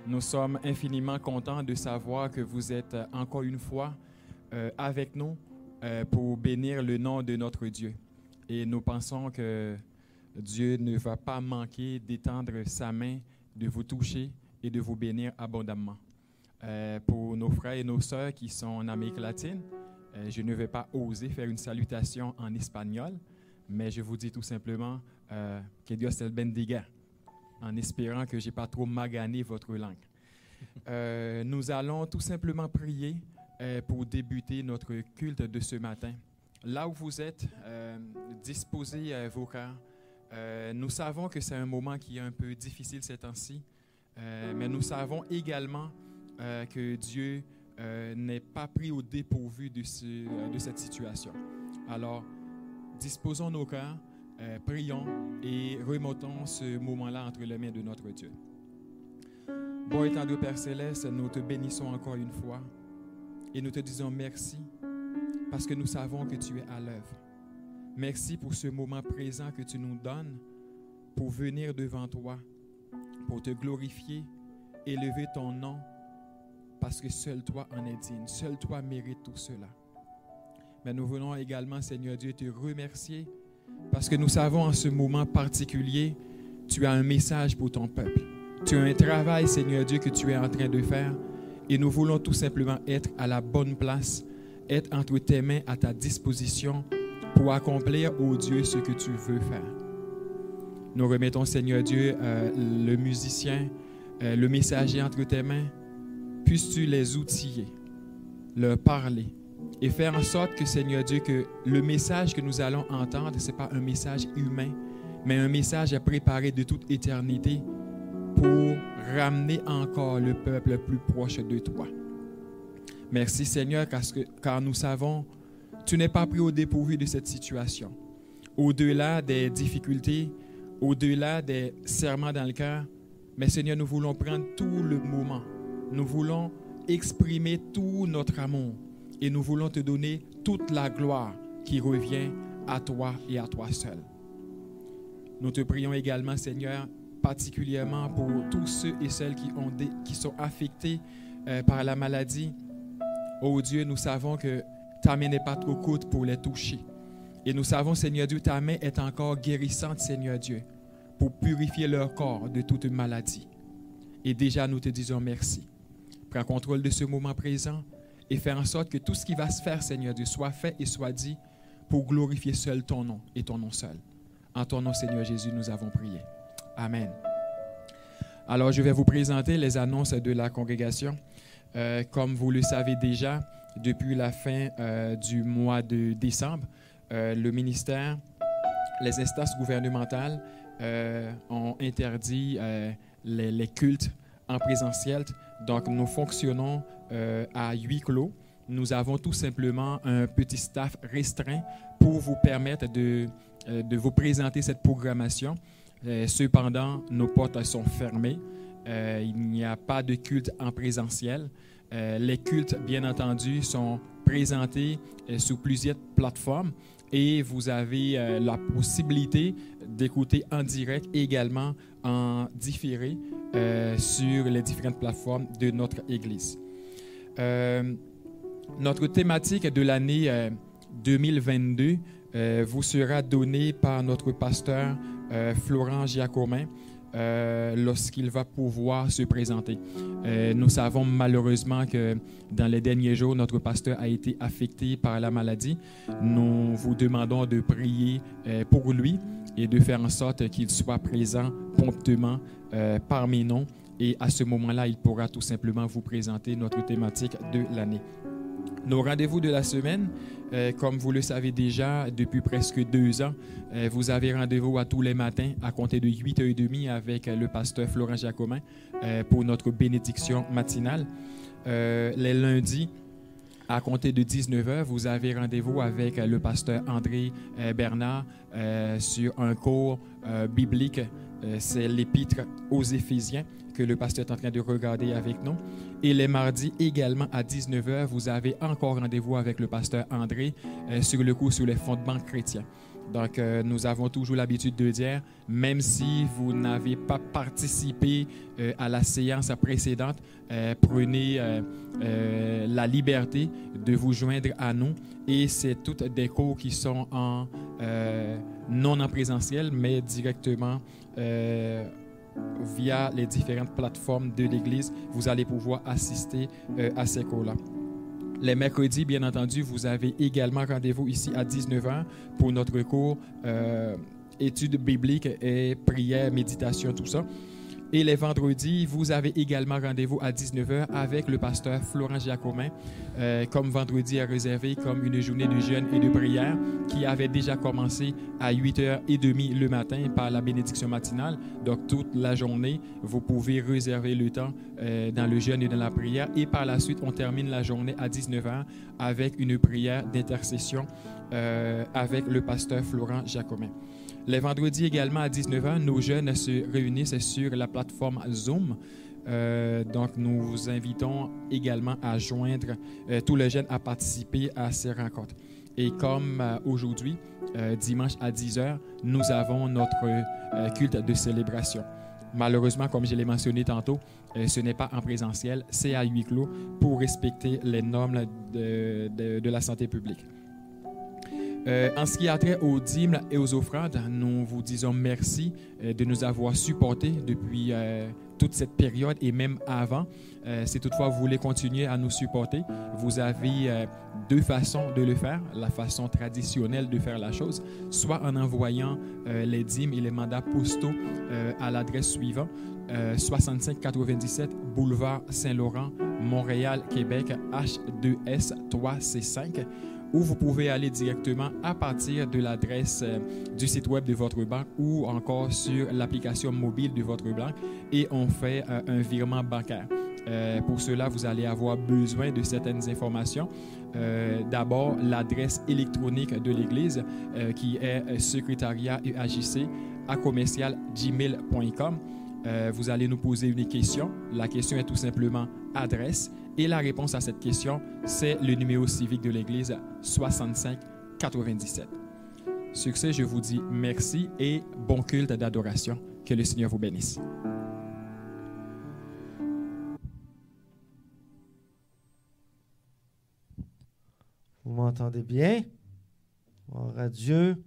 Nous sommes infiniment contents de savoir que vous êtes encore une fois avec nous pour bénir le nom de notre Dieu. Et nous pensons que Dieu ne va pas manquer d'étendre sa main, de vous toucher et de vous bénir abondamment. Pour nos frères et nos sœurs qui sont en Amérique latine, je ne vais pas oser faire une salutation en espagnol, mais je vous dis tout simplement que Dios te bendiga, en espérant que je n'ai pas trop magané votre langue. Nous allons tout simplement prier pour débuter notre culte de ce matin. Là où vous êtes, disposez vos cœurs. Nous savons que c'est un moment qui est un peu difficile ces temps-ci, mais nous savons également que Dieu n'est pas pris au dépourvu de cette situation. Alors, disposons nos cœurs, prions et remontons ce moment-là entre les mains de notre Dieu. Bon et tendre Père Céleste, nous te bénissons encore une fois et nous te disons merci parce que nous savons que tu es à l'œuvre. Merci pour ce moment présent que tu nous donnes pour venir devant toi, pour te glorifier, élever ton nom, parce que seul toi en es digne, seul toi mérites tout cela. Mais nous voulons également, Seigneur Dieu, te remercier parce que nous savons en ce moment particulier, tu as un message pour ton peuple. Tu as un travail, Seigneur Dieu, que tu es en train de faire et nous voulons tout simplement être à la bonne place, être entre tes mains à ta disposition pour accomplir, ô Dieu, ce que tu veux faire. Nous remettons, Seigneur Dieu, le musicien, le messager entre tes mains. Puisses-tu les outiller, leur parler et faire en sorte que, Seigneur Dieu, que le message que nous allons entendre, ce n'est pas un message humain, mais un message préparé de toute éternité pour ramener encore le peuple plus proche de toi. Merci, Seigneur, car nous savons tu n'es pas pris au dépourvu de cette situation. Au-delà des difficultés, au-delà des serments dans le cœur, mais Seigneur, nous voulons prendre tout le moment. Nous voulons exprimer tout notre amour et nous voulons te donner toute la gloire qui revient à toi et à toi seul. Nous te prions également, Seigneur, particulièrement pour tous ceux et celles qui sont affectés par la maladie. Oh Dieu, nous savons que ta main n'est pas trop courte pour les toucher. Et nous savons, Seigneur Dieu, ta main est encore guérissante, Seigneur Dieu, pour purifier leur corps de toute maladie. Et déjà, nous te disons merci. Prends contrôle de ce moment présent et fais en sorte que tout ce qui va se faire, Seigneur Dieu, soit fait et soit dit pour glorifier seul ton nom et ton nom seul. En ton nom, Seigneur Jésus, nous avons prié. Amen. Alors, je vais vous présenter les annonces de la congrégation. Comme vous le savez déjà, depuis la fin du mois de décembre, le ministère, les instances gouvernementales ont interdit les cultes en présentiel. Donc, nous fonctionnons à huis clos. Nous avons tout simplement un petit staff restreint pour vous permettre de vous présenter cette programmation. Cependant, nos portes sont fermées. Il n'y a pas de culte en présentiel. Les cultes, bien entendu, sont présentés sur plusieurs plateformes et vous avez la possibilité d'écouter en direct et également en différé sur les différentes plateformes de notre Église. Notre thématique de l'année 2022 vous sera donnée par notre pasteur Florent Giacomin lorsqu'il va pouvoir se présenter. Nous savons malheureusement que dans les derniers jours, notre pasteur a été affecté par la maladie. Nous vous demandons de prier pour lui et de faire en sorte qu'il soit présent promptement parmi nous. Et à ce moment-là, il pourra tout simplement vous présenter notre thématique de l'année. Nos rendez-vous de la semaine, comme vous le savez déjà, depuis presque 2 ans, vous avez rendez-vous à tous les matins à compter de 8h30 avec le pasteur Florent Giacomin pour notre bénédiction matinale. Les lundis, à compter de 19h, vous avez rendez-vous avec le pasteur André Bernard sur un cours biblique. C'est l'épître aux Éphésiens que le pasteur est en train de regarder avec nous. Et les mardis également à 19h, vous avez encore rendez-vous avec le pasteur André sur le cours sur les fondements chrétiens. Donc, nous avons toujours l'habitude de dire, même si vous n'avez pas participé à la séance précédente, prenez la liberté de vous joindre à nous. Et c'est toutes des cours qui sont non en présentiel, mais directement via les différentes plateformes de l'Église. Vous allez pouvoir assister à ces cours-là. Les mercredis, bien entendu, vous avez également rendez-vous ici à 19h pour notre cours études bibliques et prières, méditation, tout ça. Et les vendredis, vous avez également rendez-vous à 19h avec le pasteur Florent Giacomin, comme vendredi est réservé comme une journée de jeûne et de prière qui avait déjà commencé à 8h30 le matin par la bénédiction matinale. Donc, toute la journée, vous pouvez réserver le temps dans le jeûne et dans la prière. Et par la suite, on termine la journée à 19h avec une prière d'intercession avec le pasteur Florent Giacomin. Les vendredis également à 19h, nos jeunes se réunissent sur la plateforme Zoom. Donc, nous vous invitons également à joindre tous les jeunes à participer à ces rencontres. Et comme aujourd'hui, dimanche à 10h, nous avons notre culte de célébration. Malheureusement, comme je l'ai mentionné tantôt, ce n'est pas en présentiel, c'est à huis clos pour respecter les normes de la santé publique. En ce qui a trait aux dîmes et aux offrandes, nous vous disons merci de nous avoir supportés depuis toute cette période et même avant. Si toutefois vous voulez continuer à nous supporter, vous avez deux façons de le faire. La façon traditionnelle de faire la chose, soit en envoyant les dîmes et les mandats postaux à l'adresse suivante, 6597 Boulevard Saint-Laurent, Montréal, Québec, H2S 3C5. Ou vous pouvez aller directement à partir de l'adresse du site web de votre banque ou encore sur l'application mobile de votre banque et on fait un virement bancaire. Pour cela, vous allez avoir besoin de certaines informations. D'abord, l'adresse électronique de l'Église qui est secrétariat@gmail.com. Vous allez nous poser une question. La question est tout simplement adresse. Et la réponse à cette question, c'est le numéro civique de l'Église 6597. Sur ce, je vous dis merci et bon culte d'adoration. Que le Seigneur vous bénisse. Vous m'entendez bien? Gloire à Dieu.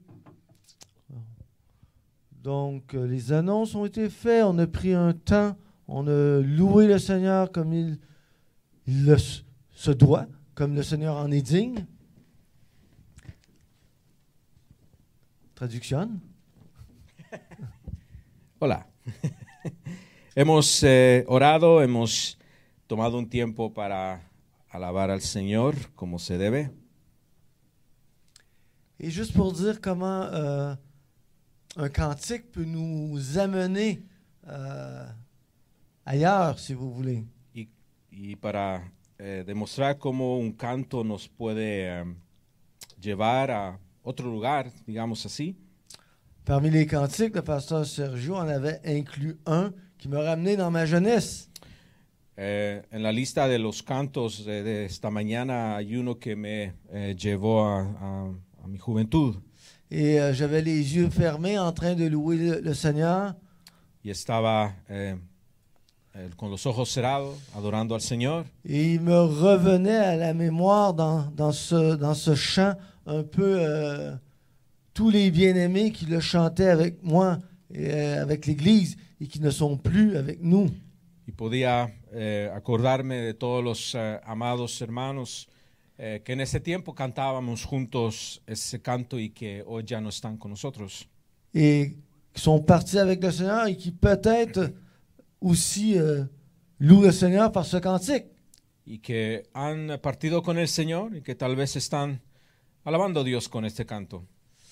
Donc, les annonces ont été faites. On a pris un temps. On a loué le Seigneur comme il se doit, comme le Seigneur en est digne. Traducción. Hola. Hemos orado, hemos tomado un tiempo para alabar al Señor como se debe. Et juste pour dire comment un cantique peut nous amener ailleurs, si vous voulez. Y para demostrar cómo un canto nos puede llevar a otro lugar, digamos así. Parmi les cantiques, le pasteur Sergio en avait inclus un qui me ramenait dans ma jeunesse. En la lista de los cantos de esta mañana hay uno que me llevó a mi juventud. Et j'avais les yeux fermés en train de louer le Seigneur. Y estaba con los ojos cerrados, adorando al Señor. Et il me revenait à la mémoire dans ce chant un peu tous les bien-aimés qui le chantaient avec moi et avec l'Église et qui ne sont plus avec nous. Y podía acordarme de todos los amados hermanos que en ese tiempo cantábamos juntos ese canto y que hoy ya no están con nosotros. Et qui sont partis avec le Seigneur et qui peut-être aussi louent le Seigneur par ce cantique. Y que han partido con el Señor y que tal vez están alabando a Dios con este canto.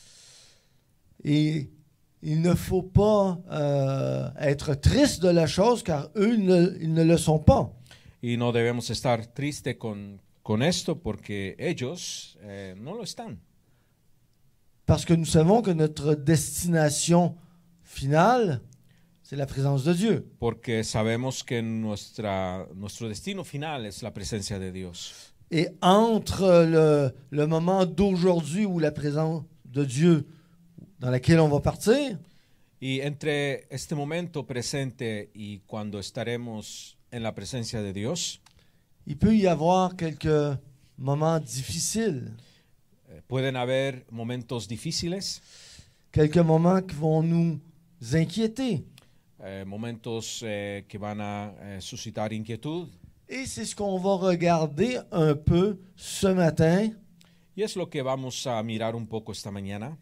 Et il ne faut pas être triste de la chose car eux, ils ne le sont pas. Y no debemos estar tristes con esto porque ellos no lo están. Parce que nous savons que notre destination finale, c'est la présence de Dieu. Porque sabemos que nuestro destino final es la presencia de Dios. Et entre le moment d'aujourd'hui où la présence de Dieu dans laquelle on va partir, Y entre este momento presente y cuando estaremos en la presencia de Dios, il peut y avoir quelques moments difficiles, pueden haber momentos difíciles, quelques moments qui vont nous inquiéter. momentos que van a suscitar inquietud. Et c'est ce qu'on va regarder un peu ce matin, Y es lo que vamos a mirar un poco esta mañana,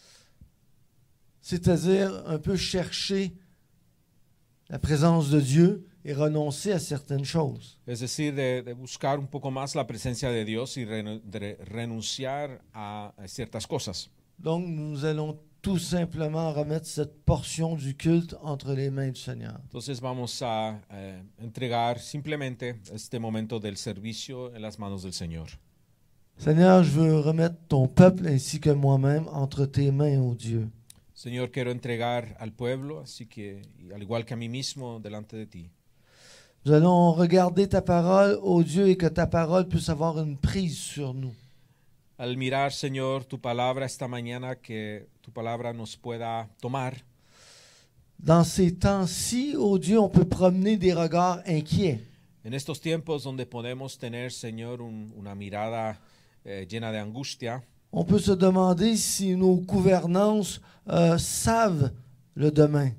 c'est-à-dire un peu chercher la présence de Dieu et renoncer à certaines choses. es decir, de buscar un poco más la presencia de Dios y de renunciar a ciertas cosas. Donc, nous allons tout simplement remettre cette portion du culte entre les mains du Seigneur. Entonces vamos a entregar simplemente este momento del servicio en las manos del Señor. Seigneur, je veux remettre ton peuple ainsi que moi-même entre tes mains, ô Dieu. Señor, quiero entregar al pueblo, así que, y al igual que a mí mismo, delante de ti. Nous allons regarder ta parole, ô Dieu, et que ta parole puisse avoir une prise sur nous. Al mirar, Señor, tu palabra esta mañana, que tu palabra nos pueda tomar. Dans ces temps-ci, ô Dieu, on peut promener des regards inquiets. En estos tiempos donde podemos tener, Señor, una mirada llena de angustia, On peut se demander si nos gouvernances savent le demain.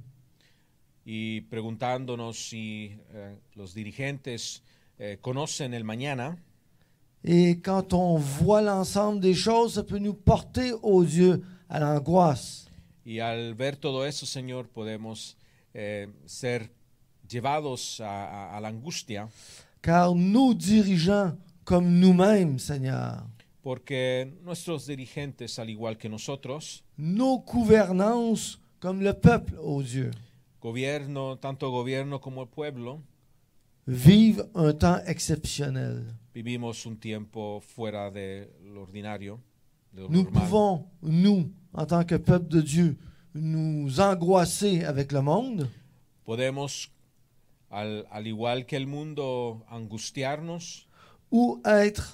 y preguntándonos si los dirigentes conocen el mañana. Et quand on voit l'ensemble des choses, ça peut nous porter, ô Dieu, à l'angoisse. Y al ver todo eso, Señor, podemos ser llevados a la angustia, Car nos dirigeants, comme nous-mêmes, Seigneur, porque nuestros dirigentes, al igual que nosotros, nos gouvernances, comme le peuple, ô Dieu, gobierno, tanto gobierno como el pueblo, vivent un temps exceptionnel. vivimos un tiempo fuera de lo ordinario, de lo Nous normal. pouvons, nous, en tant que peuple de Dieu, nous angoisser avec le monde, Podemos, al igual que el mundo, angustiarnos ou être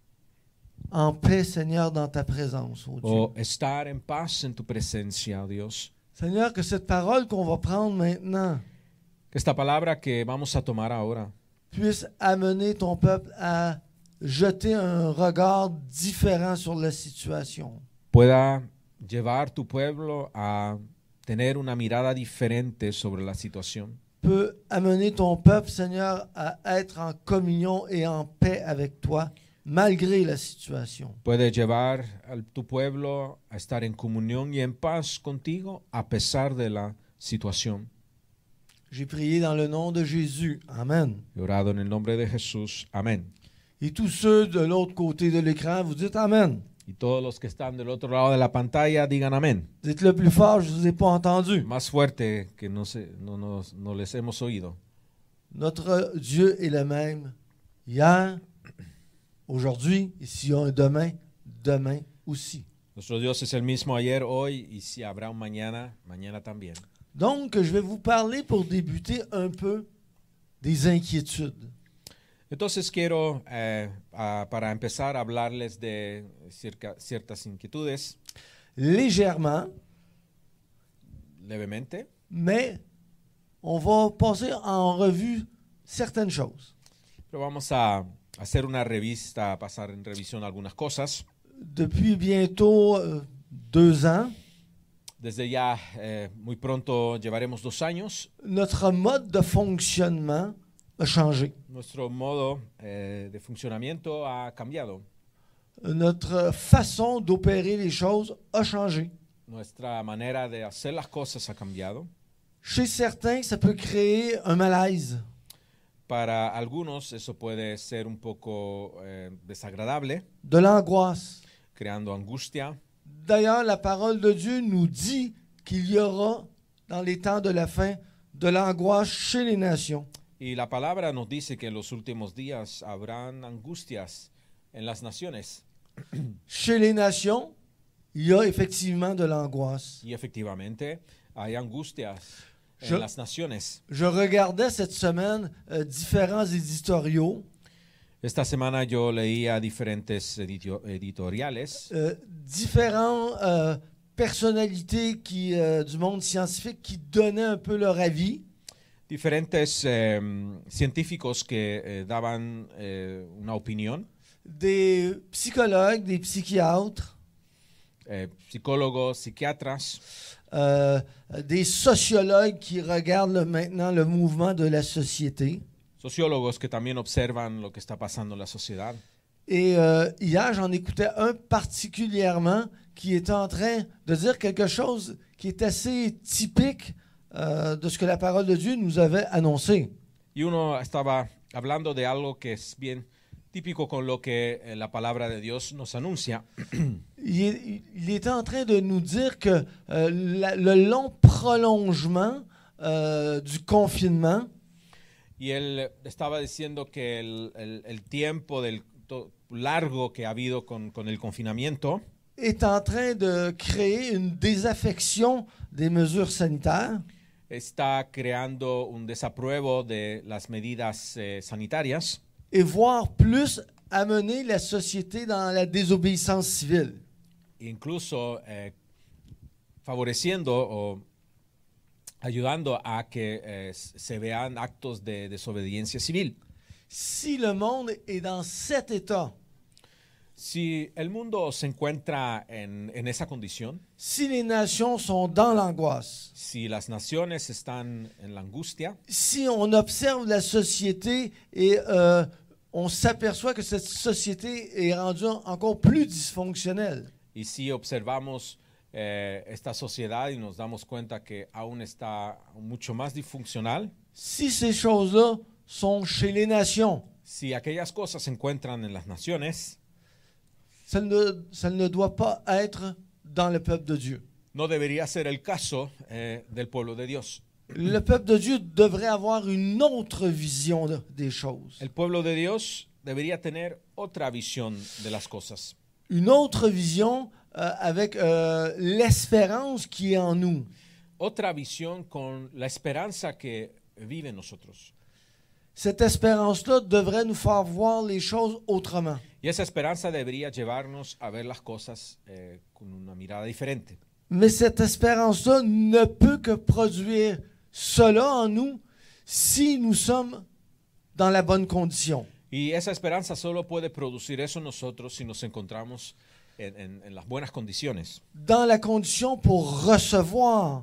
en paix, Seigneur, dans ta présence, ô Dieu. o estar en paz en tu presencia, Dios. Seigneur, que cette parole qu'on va prendre maintenant Que esta palabra que vamos a tomar ahora puisse amener ton peuple à jeter un regard différent sur la situation. pueda llevar tu pueblo a tener una mirada diferente sobre la situación. Peut amener ton peuple, Seigneur, à être en communion et en paix avec toi, malgré la situation. Puede llevar a tu pueblo a estar en comunión y en paz contigo a pesar de la situación. J'ai prié dans le nom de Jésus. Amen. He orado en el nombre de Jesús. Amén. Et tous ceux de l'autre côté de l'écran, vous dites Amen. Y todos los que están del otro lado de la pantalla digan amén. Dites-le plus fort, je ne vous ai pas entendu. Más fuerte que no les hemos oído. Notre Dieu est le même hier, aujourd'hui, et s'il y a un demain, demain aussi. Nuestro Dios es el mismo ayer, hoy y si habrá un mañana, mañana también. Donc, je vais vous parler pour débuter un peu des inquiétudes. Entonces quiero, para empezar, a hablarles de ciertas inquietudes Légèrement, levemente, mais on va passer en revue certaines choses. pero vamos a hacer una revista, a pasar en revisión algunas cosas. Depuis bientôt 2 ans, Desde ya muy pronto llevaremos 2 años. notre mode de fonctionnement a changé. Nuestro modo de funcionamiento ha cambiado. Notre façon d'opérer les choses a changé. Nuestra manera de hacer las cosas ha cambiado. Chez certains, ça peut créer un malaise. Para algunos eso puede ser un poco desagradable, De l'angoisse. creando angustia. D'ailleurs, la parole de Dieu nous dit qu'il y aura, dans les temps de la fin, de l'angoisse chez les nations. Y la palabra nos dice que en los últimos días habrán angustias en las naciones. Chez les nations, il y a effectivement de l'angoisse. Y efectivamente hay angustias Je- en las naciones. Je regardais cette semaine différents éditoriaux, Esta semana yo leía diferentes editoriales, différents personnalités du monde scientifique qui donnaient un peu leur avis. Diferentes científicos que daban una opinión, Des psychologues, des psychiatres, psicólogos, psiquiatras, des sociologues qui regardent maintenant le mouvement de la société. sociólogos que también observan lo que está pasando en la sociedad. Et hier, j'en écoutais un particulièrement qui était en train de dire quelque chose qui est assez typique de ce que la parole de Dieu nous avait annoncé. Y uno estaba hablando de algo que es bien típico con lo que la palabra de Dios nos anuncia. Il était en train de nous dire que le long prolongement du confinement Y él estaba diciendo que el tiempo largo que ha habido con el confinamiento est en train de créer une désaffection des mesures sanitaires está creando un desapruebo de las medidas sanitarias et voire plus amener la société dans la désobéissance civile. incluso favoreciendo o ayudando a que se vean actos de desobediencia civil. Si le monde est dans cet état, Si el mundo se encuentra en esa condición, si les nations sont dans l'angoisse, si las naciones están en la angustia, si on observe la société et on s'aperçoit que cette société est rendue encore plus dysfonctionnelle, y si observamos esta sociedad y nos damos cuenta que aún está mucho más disfuncional, si ces choses-là sont chez les nations, si aquellas cosas se encuentran en las naciones, ça ne doit pas être dans le peuple de Dieu. no debería ser el caso del pueblo de Dios. Le peuple de Dieu devrait avoir une autre vision des choses. El pueblo de Dios debería tener otra visión de las cosas, Une autre vision avec l'espérance qui est en nous. otra visión con la esperanza que vive en nosotros. Cette espérance-là devrait nous faire voir les choses autrement. Y esa esperanza debería llevarnos a ver las cosas con una mirada diferente. Mais cette espérance-là ne peut que produire cela en nous si nous sommes dans la bonne condition. Y esa esperanza solo puede producir eso en nosotros si nos encontramos en las buenas condiciones. Dans la condition pour recevoir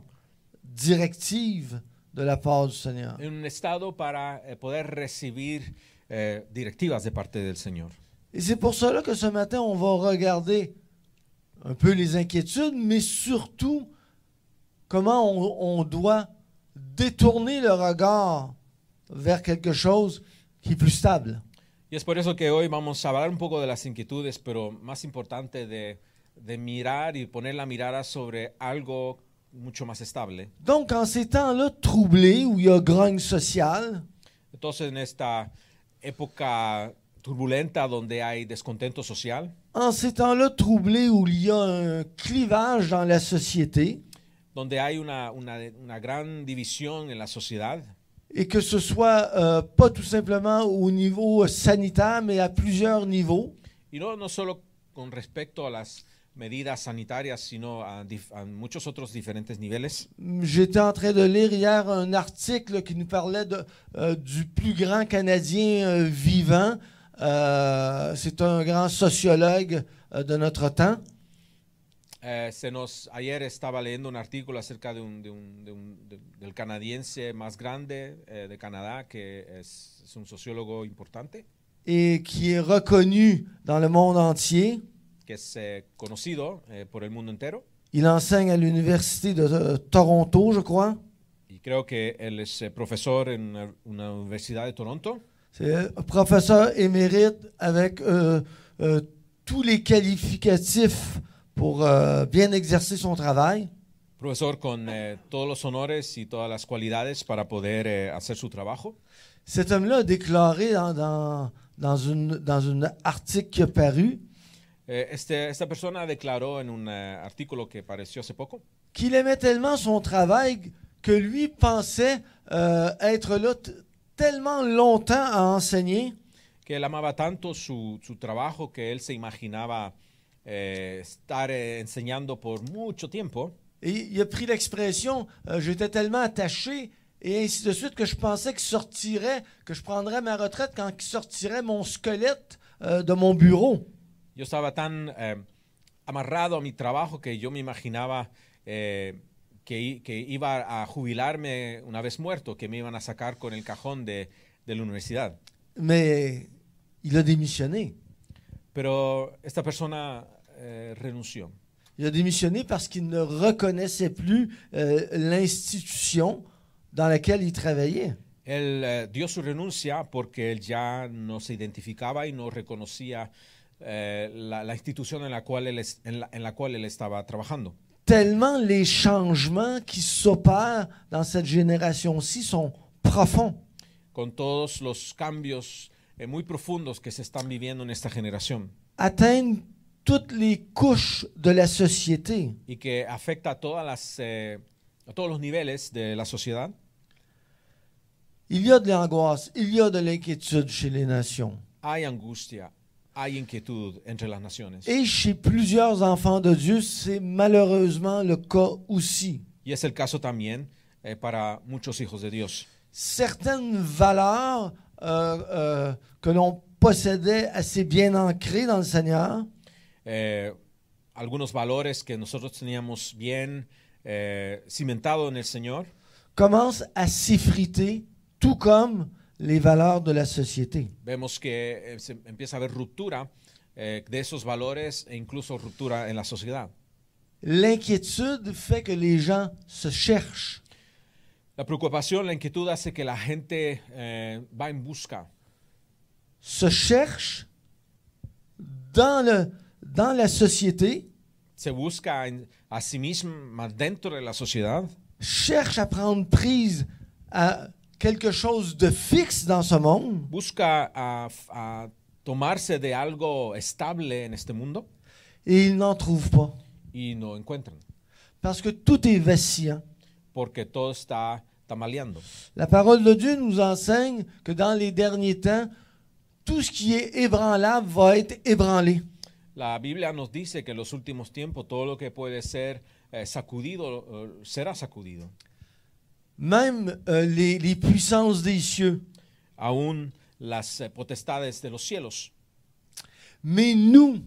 directive de la part du Seigneur. En un estado para poder recibir directivas de parte del Señor. Et c'est pour cela que ce matin, on va regarder un peu les inquiétudes, mais surtout comment on doit détourner le regard vers quelque chose qui est plus stable. Y es por eso que hoy vamos a hablar un poco de las inquietudes, pero más importante de mirar y poner la mirada sobre algo mucho más estable. Donc, en ces temps-là troublés, où il y a grogne sociale, Entonces, en esta época turbulenta donde hay descontento social, en ces temps-là troublés où il y a un clivage dans la société, donde hay una gran división en la sociedad, et que ce soit pas tout simplement au niveau sanitaire, mais à plusieurs niveaux, y no solo con respecto a las medidas sanitarias, sino a muchos otros diferentes niveles. j'étais en train de lire hier un article qui nous parlait du plus grand Canadien vivant. C'est un grand sociologue de notre temps. Ayer estaba leyendo un artículo acerca del canadiense más grande de Canadá, que es un sociólogo importante, Et qui est reconnu dans le monde entier. que es conocido por el mundo entero. Il enseigne à l'université de Toronto, je crois. Y creo que él es profesor en una universidad de Toronto. C'est un professeur émérite avec tous les qualificatifs pour bien exercer son travail. Profesor con todos los honores y todas las cualidades para poder hacer su trabajo. Cet homme-là a déclaré dans un article qui a paru Esta persona declaró en un artículo que apareció hace poco qu'il aimait tellement son travail que lui pensait être là tellement longtemps à enseigner que él amaba tanto su trabajo que él se imaginaba estar enseñando por mucho tiempo. Et il a pris l'expression j'étais tellement attaché et ainsi de suite que je pensais qu'il sortirait, que je prendrais ma retraite quand il sortirait mon squelette de mon bureau. Yo estaba tan amarrado a mi trabajo que yo me imaginaba que iba a jubilarme una vez muerto, que me iban a sacar con el cajón de la universidad. Mais il a démissionné. Pero esta persona renunció. Il a démissionné parce qu'il ne reconnaissait plus l'institution dans laquelle il travaillait. Él dio su renuncia porque él ya no se identificaba y no reconocía la institución en la cual él estaba trabajando. Tellement les changements qui s'opèrent dans cette génération-ci sont profonds. Con todos los cambios muy profundos que se están viviendo en esta generación. Atteignent toutes les couches de la société. Y que afecta a todos los niveles de la sociedad. Il y a de l'angoisse, il y a de l'inquiétude chez les nations. Hay angustia, hay inquietud entre las naciones. Et chez plusieurs enfants de Dieu, c'est malheureusement le cas aussi. Y es el caso también para muchos hijos de Dios. Certaines valeurs que l'on possédait assez bien ancrées dans le Seigneur algunos valores que nosotros teníamos bien cimentados en el Señor commencent à s'effriter, tout comme les valeurs de la société. Vemos que se empieza a haber ruptura de esos valores e incluso ruptura en la sociedad. L'inquiétude fait que les gens se cherchent. La preocupación, la inquietud hace que la gente va en busca. Se cherchent dans la société. Se busca a sí misma dentro de la sociedad. Cherche à prendre prise à quelque chose de fixe dans ce monde. Busca a tomarse de algo estable en este mundo. Et ils n'en trouvent pas. Y no encuentran. Parce que tout est vacillant. Porque todo está tambaleando. La parole de Dieu nous enseigne que dans les derniers temps, tout ce qui est ébranlable va être ébranlé. La Biblia nos dice que en los últimos tiempos todo lo que puede ser sacudido será sacudido. Même les puissances des cieux. Aún las potestades de los cielos. Mais nous,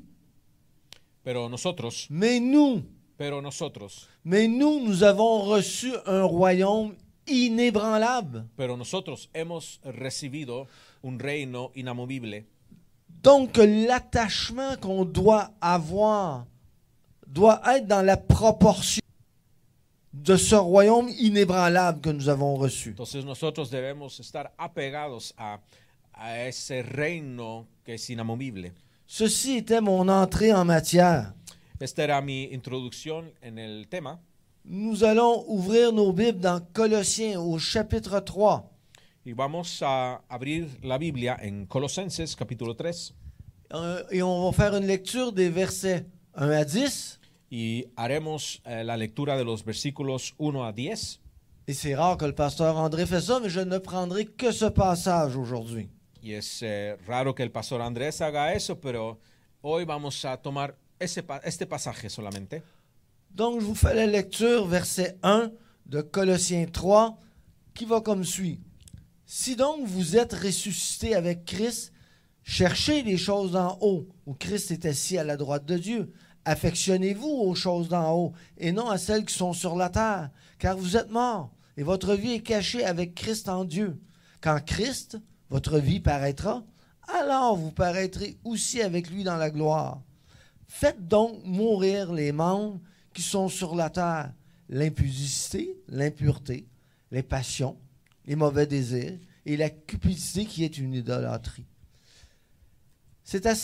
nous avons reçu un royaume inébranlable. Pero nosotros hemos recibido un reino inamovible. Donc l'attachement qu'on doit avoir doit être dans la proportion de ce royaume inébranlable que nous avons reçu. Entonces nosotros debemos estar apegados a ese reino que es inamovible. Ceci était mon entrée en matière. Esta era mi introducción en el tema. Nous allons ouvrir nos Bibles dans Colossiens au chapitre 3. Y vamos a abrir la Biblia en Colosenses capítulo 3. Et on va faire une lecture des versets 1 à 10. Y haremos la lectura de los versículos 1 a 10. Et c'est rare que le pasteur André fait ça, mais je ne prendrai que ce passage aujourd'hui. Y es raro que el pastor Andrés haga eso, pero hoy vamos a tomar este pasaje solamente. Donc, je vous fais la lecture, verset 1 de Colossiens 3, qui va comme suit. Si donc vous êtes ressuscités avec Christ, cherchez les choses d'en haut, où Christ est assis à la droite de Dieu. Affectionnez-vous aux choses d'en haut, et non à celles qui sont sur la terre, car vous êtes morts, et votre vie est cachée avec Christ en Dieu. Quand Christ, votre vie, paraîtra, alors vous paraîtrez aussi avec lui dans la gloire. Faites donc mourir les membres qui sont sur la terre, l'impudicité, l'impureté, les passions, les mauvais désirs et la cupidité qui est une idolâtrie. C'est à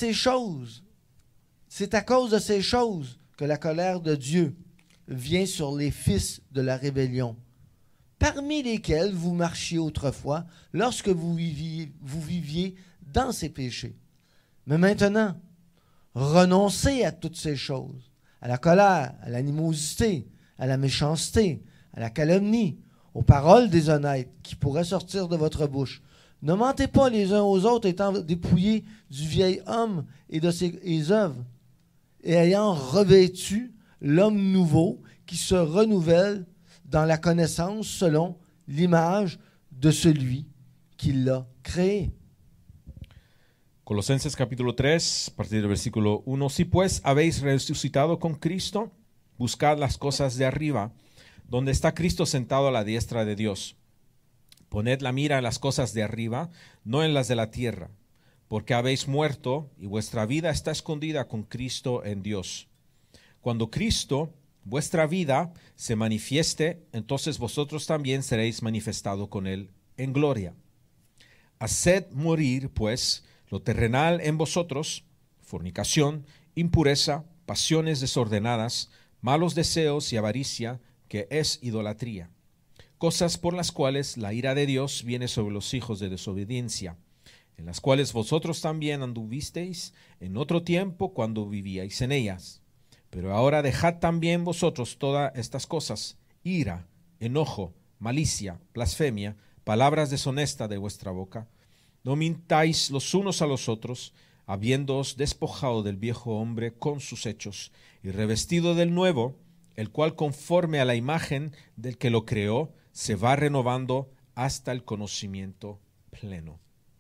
cause de ces choses que la colère de Dieu vient sur les fils de la rébellion, parmi lesquels vous marchiez autrefois lorsque vous viviez dans ces péchés. Mais maintenant, renoncez à toutes ces choses, à la colère, à l'animosité, à la méchanceté, à la calomnie, aux paroles déshonnêtes qui pourraient sortir de votre bouche. Ne mentez pas les uns aux autres, étant dépouillés du vieil homme et de ses œuvres, et ayant revêtu l'homme nouveau qui se renouvelle dans la connaissance selon l'image de celui qui l'a créé. Colosenses capítulo 3, a partir del versículo 1. Si pues habéis resucitado con Cristo, buscad las cosas de arriba, donde está Cristo sentado a la diestra de Dios. Poned la mira en las cosas de arriba, no en las de la tierra, porque habéis muerto y vuestra vida está escondida con Cristo en Dios. Cuando Cristo, vuestra vida, se manifieste, entonces vosotros también seréis manifestados con Él en gloria. Haced morir, pues, lo terrenal en vosotros, fornicación, impureza, pasiones desordenadas, malos deseos y avaricia, que es idolatría. Cosas por las cuales la ira de Dios viene sobre los hijos de desobediencia, en las cuales vosotros también anduvisteis en otro tiempo cuando vivíais en ellas. Pero ahora dejad también vosotros todas estas cosas, ira, enojo, malicia, blasfemia, palabras deshonestas de vuestra boca. No mintáis los unos a los otros, habiéndoos despojado del viejo hombre con sus hechos, y revestido del nuevo, el cual conforme a la imagen del que lo creó, se va renovando hasta el conocimiento pleno.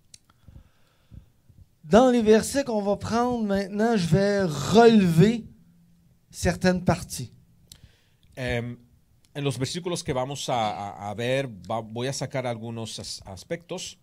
Dans les versets qu'on va prendre maintenant, je vais relever certaines parties. En los versículos que vamos a ver, voy a sacar algunos aspectos.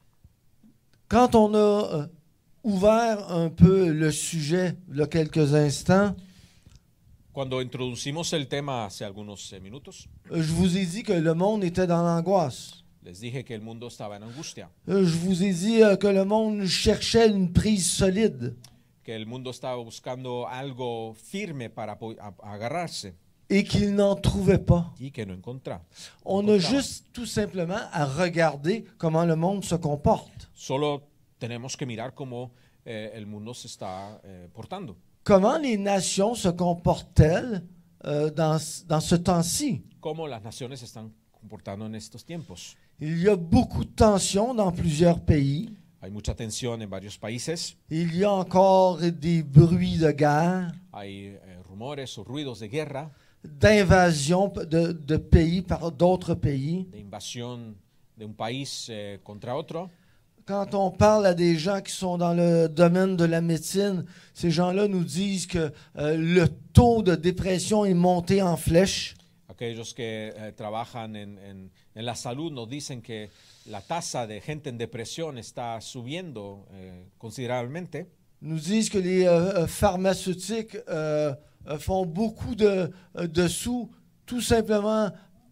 Quand on a ouvert un peu le sujet il y a quelques instants, Cuando introducimos el tema hace algunos minutos, je vous ai dit que le monde était dans l'angoisse. les dije que el mundo estaba en angustia, Je vous ai dit que le monde cherchait une prise solide que el mundo estaba buscando algo firme para agarrarse et qu'il n'en trouvait pas. y que no encontraba. On a juste tout simplement à regarder comment le monde se comporte. Solo tenemos que mirar cómo el mundo se está portando. Comment les nations se comportent-elles dans ce temps-ci? Cómo las naciones se están comportando en estos tiempos. Il y a beaucoup de tensions dans plusieurs pays. Hay mucha tensión en varios países. Il y a encore des bruits de guerre, Hay rumores o ruidos de guerra, d'invasion de pays par d'autres pays. de invasión de un país contra otro. Quand on parle à des gens qui sont dans le domaine de la médecine, ces gens-là nous disent que le taux de dépression est monté en flèche. Aquellos que trabajan en la salud nos dicen que la tasa de gente en depresión está subiendo considerablemente. Nous disent que les pharmaceutiques font beaucoup de sous, tout simplement,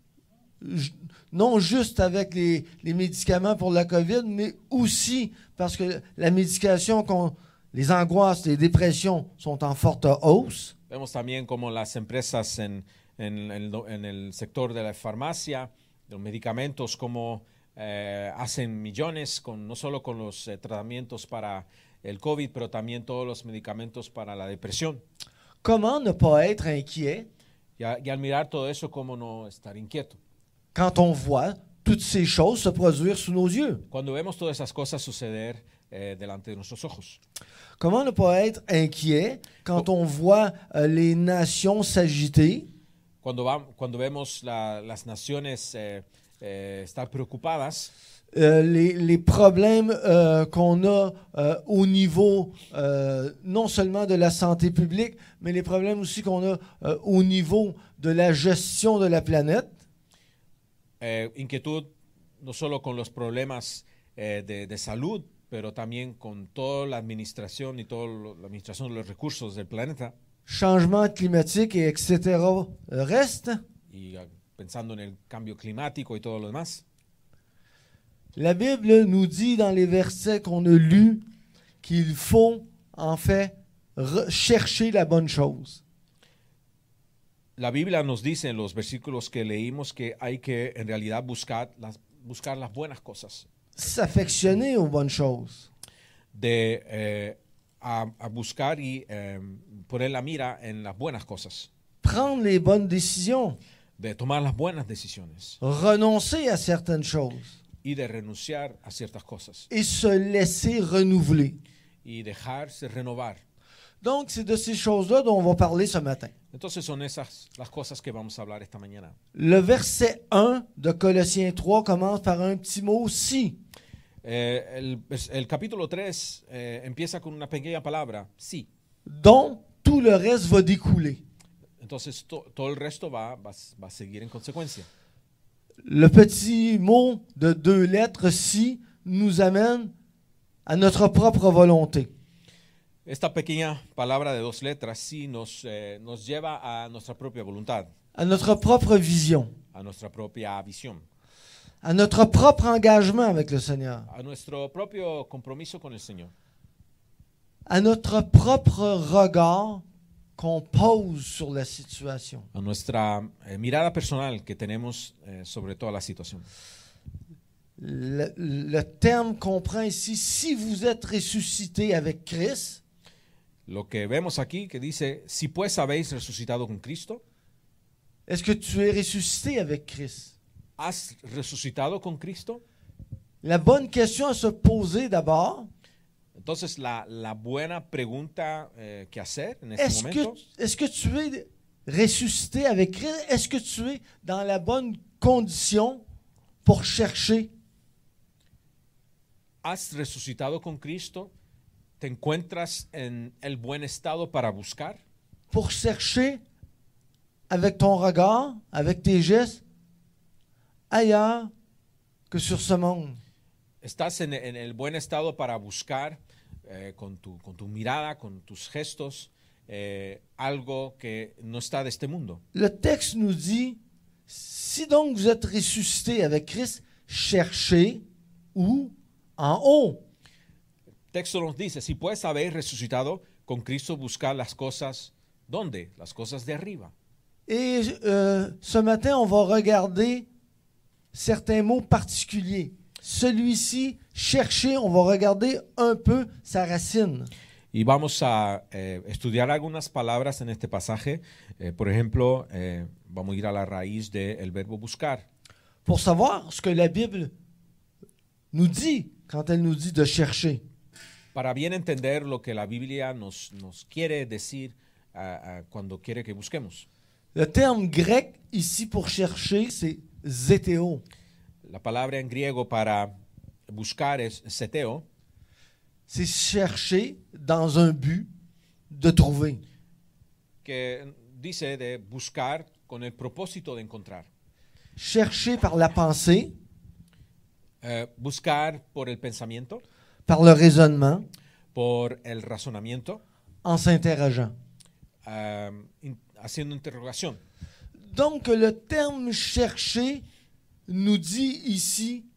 non juste avec les médicaments pour la COVID, mais aussi parce que la médication, les angoisses, les dépressions sont en forte hausse. Vemos también como las empresas en el sector de la farmacia, de los medicamentos, como hacen millones no solo con los tratamientos para el COVID, pero también todos los medicamentos para la depresión. Comment ne pas être inquiet Y al mirar todo eso, ¿cómo no estar inquieto? quand on voit toutes ces choses se produire sous nos yeux? Cuando vemos todas esas cosas suceder delante de nuestros ojos. Comment ne pas être inquiet quand on voit les nations s'agiter? Cuando vemos las naciones estar preocupadas, les problèmes qu'on a au niveau non seulement de la santé publique, mais les problèmes aussi qu'on a au niveau de la gestion de la planète. inquietud no solo con los problemas de salud, pero también con toda la administración y toda la administración de los recursos del planeta. Changement climatique, et etc. reste. Y pensando en el cambio climático y todo lo demás. La Bible nous dit dans les versets qu'on a lus qu'il faut en fait chercher la bonne chose. La Biblia nos dice en los versículos que leímos que hay que en realidad buscar las buenas cosas. S'affectionner aux bonnes choses. A buscar y poner la mira en las buenas cosas. Prendre les bonnes décisions. De tomar las buenas decisiones. Renoncer à certaines choses. Y de renunciar a ciertas cosas. Et se laisser renouveler. Y dejarse renovar. Donc, c'est de ces choses-là dont on va parler ce matin. Entonces son esas las cosas que vamos a hablar esta mañana. Le verset 1 de Colossiens 3 commence par un petit mot « si ». El capítulo 3 empieza con una pequeña palabra, sí. Dont tout le reste va découler. Entonces todo el resto va a seguir en consecuencia. Le petit mot de 2 lettres « si » nous amène à notre propre volonté. Esta pequeña palabra de 2 letras sí nos lleva a nuestra propia voluntad, À notre propre vision, a nuestra propia visión, à notre propre engagement avec le Seigneur, a nuestro propio compromiso con el Señor, à notre propre regard qu'on pose sur la situation. a nuestra mirada personal que tenemos sobre toda la situación. Le terme comprend ici, si vous êtes ressuscité avec Christ, Lo que vemos aquí que dice, si pues habéis resucitado con Cristo, est-ce que tu es ressuscité avec Christ? ¿has resucitado con Cristo? La bonne question à se poser d'abord, Entonces la buena pregunta que hacer en este momento, est-ce que tu es ressuscité avec Christ? Est-ce que tu es dans la bonne condition pour chercher? ¿has resucitado con Cristo? ¿Te encuentras en el buen estado para buscar? Pour chercher avec ton regard, avec tes gestes, ailleurs que sur ce monde. ¿Estás en el buen estado para buscar con tu mirada, con tus gestos, algo que no está de este mundo? Le texte nous dit, si donc vous êtes ressuscité avec Christ, cherchez où? En haut. El texto nos dice, si pues habéis resucitado con Cristo, buscar las cosas, ¿dónde? Las cosas de arriba. Et ce matin, on va regarder certains mots particuliers. Celui-ci, chercher, on va regarder un peu sa racine. Y vamos a estudiar algunas palabras en este pasaje. Por ejemplo, vamos a ir a la raíz del verbo buscar. Pour savoir ce que la Bible nous dit quand elle nous dit de chercher. Para bien entender lo que la Biblia nos quiere decir cuando quiere que busquemos. Le terme grec ici pour chercher, c'est zétéo. La palabra en griego para buscar es seteo, C'est chercher dans un but de trouver. que dice de buscar con el propósito de encontrar. Chercher par la pensée, Buscar por el pensamiento, par le raisonnement, por el razonamiento, en s'interrogeant. haciendo interrogación. Donc, le terme chercher nous dit ici,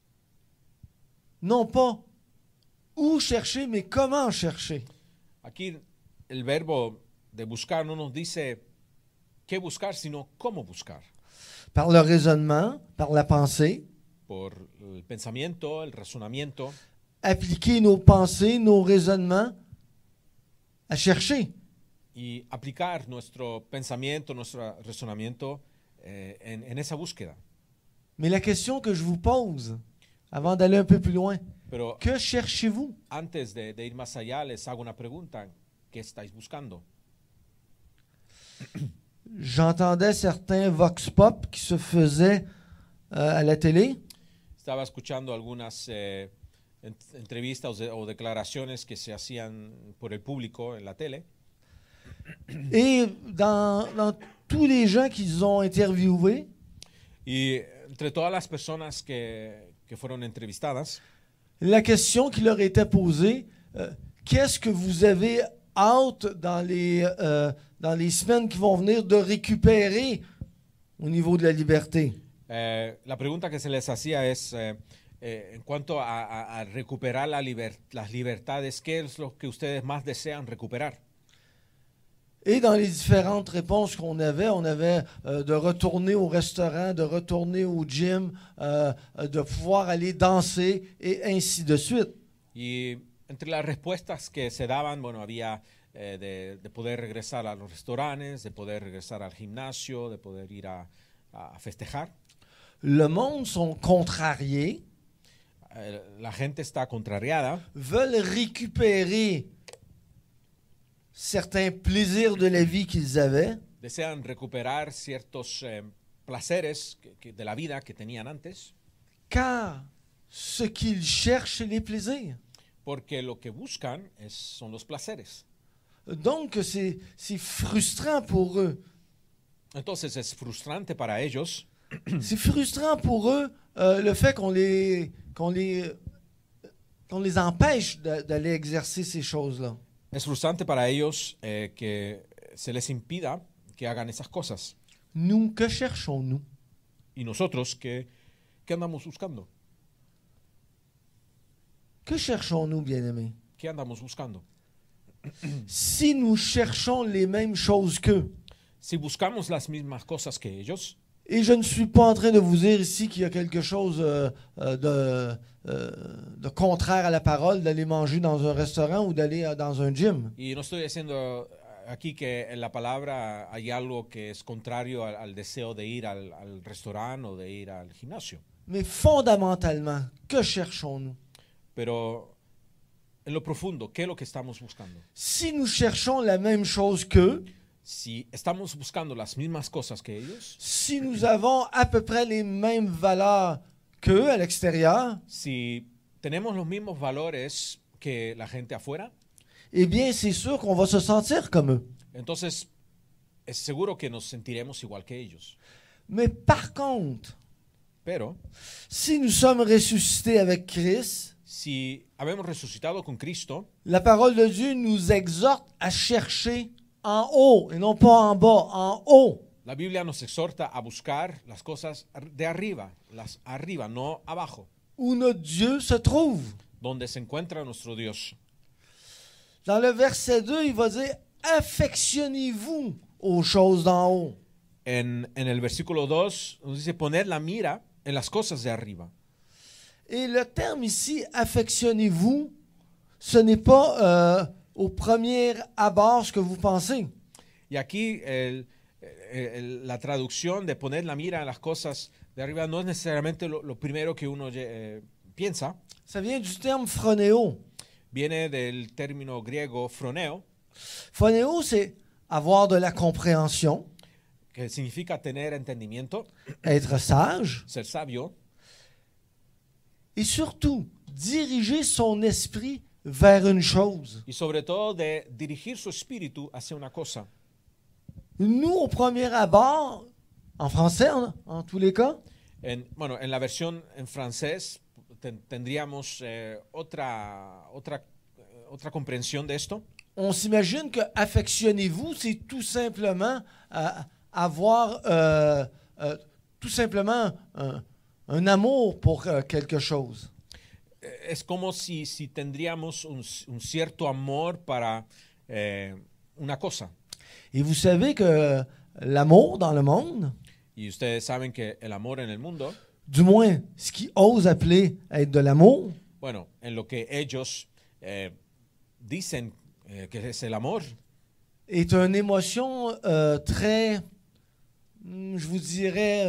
non pas où chercher, mais comment chercher. Aquí el verbo de buscar no nos dice qué buscar, sino cómo buscar. Par le raisonnement, par la pensée, Por el pensamiento, el razonamiento, appliquer nos pensées, nos raisonnements à chercher. y aplicar nuestro pensamiento, nuestro razonamiento en esa búsqueda. Mais la question que je vous pose, avant d'aller un peu plus loin, Pero que cherchez-vous? antes de ir más allá, les hago una pregunta. ¿Qué estáis buscando? J'entendais certains vox pop qui se faisaient à la télé. Estaba escuchando algunas entrevistas o declaraciones que se hacían por el público en la tele. Et dans tous les gens qu'ils ont interviewés, Y entre todas las personas que fueron entrevistadas, la question qui leur était posée, qu'est-ce que vous avez hâte dans les semaines qui vont venir de récupérer au niveau de la liberté? la pregunta que se les hacía es, en cuanto a recuperar las libertades, ¿qué es lo que ustedes más desean recuperar? Et dans les différentes réponses qu'on avait, on avait de retourner au restaurant, de retourner au gym, de pouvoir aller danser et ainsi de suite. Y entre las respuestas que se daban, bueno, había de poder regresar a los restaurantes, de poder regresar al gimnasio, de poder ir a festejar. Le monde sont contrariés, La gente está contrariada, veulent récupérer certains plaisirs de la vie qu'ils avaient, desean recuperar ciertos placeres de la vida que tenían antes, car ce qu'ils cherchent, c'est les plaisirs. porque lo que buscan son los placeres. Donc, c'est frustrant pour eux. Entonces es frustrante para ellos, C'est frustrant pour eux le fait qu'on les empêche d'aller exercer ces choses-là. es frustrante para ellos que se les impida que hagan esas cosas. Nous, que cherchons-nous? ¿Y nosotros qué andamos buscando? Que cherchons-nous, bien-aimés? ¿Qué andamos buscando? Si nous cherchons les mêmes choses qu'eux, Si buscamos las mismas cosas que ellos, et je ne suis pas en train de vous dire ici qu'il y a quelque chose de contraire à la parole, d'aller manger dans un restaurant ou d'aller dans un gym. y no estoy diciendo aquí que en la palabra hay algo que es contrario al deseo de ir al restaurante o de ir al gimnasio, Mais fondamentalement, que cherchons-nous? pero en lo profundo, ¿qué es lo que estamos buscando? Si nous cherchons la même chose qu'eux, Si estamos buscando las mismas cosas que ellos, si nous avons à peu près les mêmes valeurs qu'eux à l'extérieur, si tenemos los mismos valores que la gente afuera, eh bien, c'est sûr qu'on va se sentir comme eux. entonces es seguro que nos sentiremos igual que ellos. Mais par contre, Pero si nous sommes ressuscités avec Christ, si habemos resucitado con Cristo, la parole de Dieu nous exhorte à chercher en haut et non pas en bas, en haut. la Biblia nos exhorta a buscar las cosas de arriba, las arriba, no abajo, Où notre Dieu se trouve. donde se encuentra nuestro Dios. Dans le verset 2, il va dire « Affectionnez-vous aux choses d'en haut En el versículo 2 nos dice poner la mira en las cosas de arriba. ». Et le terme ici « affectionnez-vous », ce n'est pas au premier abord ce que vous pensez. Y aquí la traducción de poner la mira en las cosas de arriba no es necesariamente lo primero que uno piensa. Ça vient du terme phronéo. Viene del término griego phroneo, Phronéo, c'est avoir de la compréhension, que significa tener entendimiento, être sage, ser sabio, et surtout diriger son esprit vers une chose. y sobre todo de dirigir su espíritu hacia una cosa. Nous, au premier abord, en français en tous les cas, En la versión en francés tendríamos otra comprensión de esto. on s'imagine que affectionnez-vous, c'est tout simplement avoir tout simplement un amour pour quelque chose. Es como si tendríamos un cierto amor para una cosa. Et vous savez que l'amour dans le monde, Y ustedes saben que el amor en el mundo, du moins ce qu'ils osent appeler être de l'amour, bueno, en lo que ellos dicen que es el amor, est une émotion très, je vous dirais,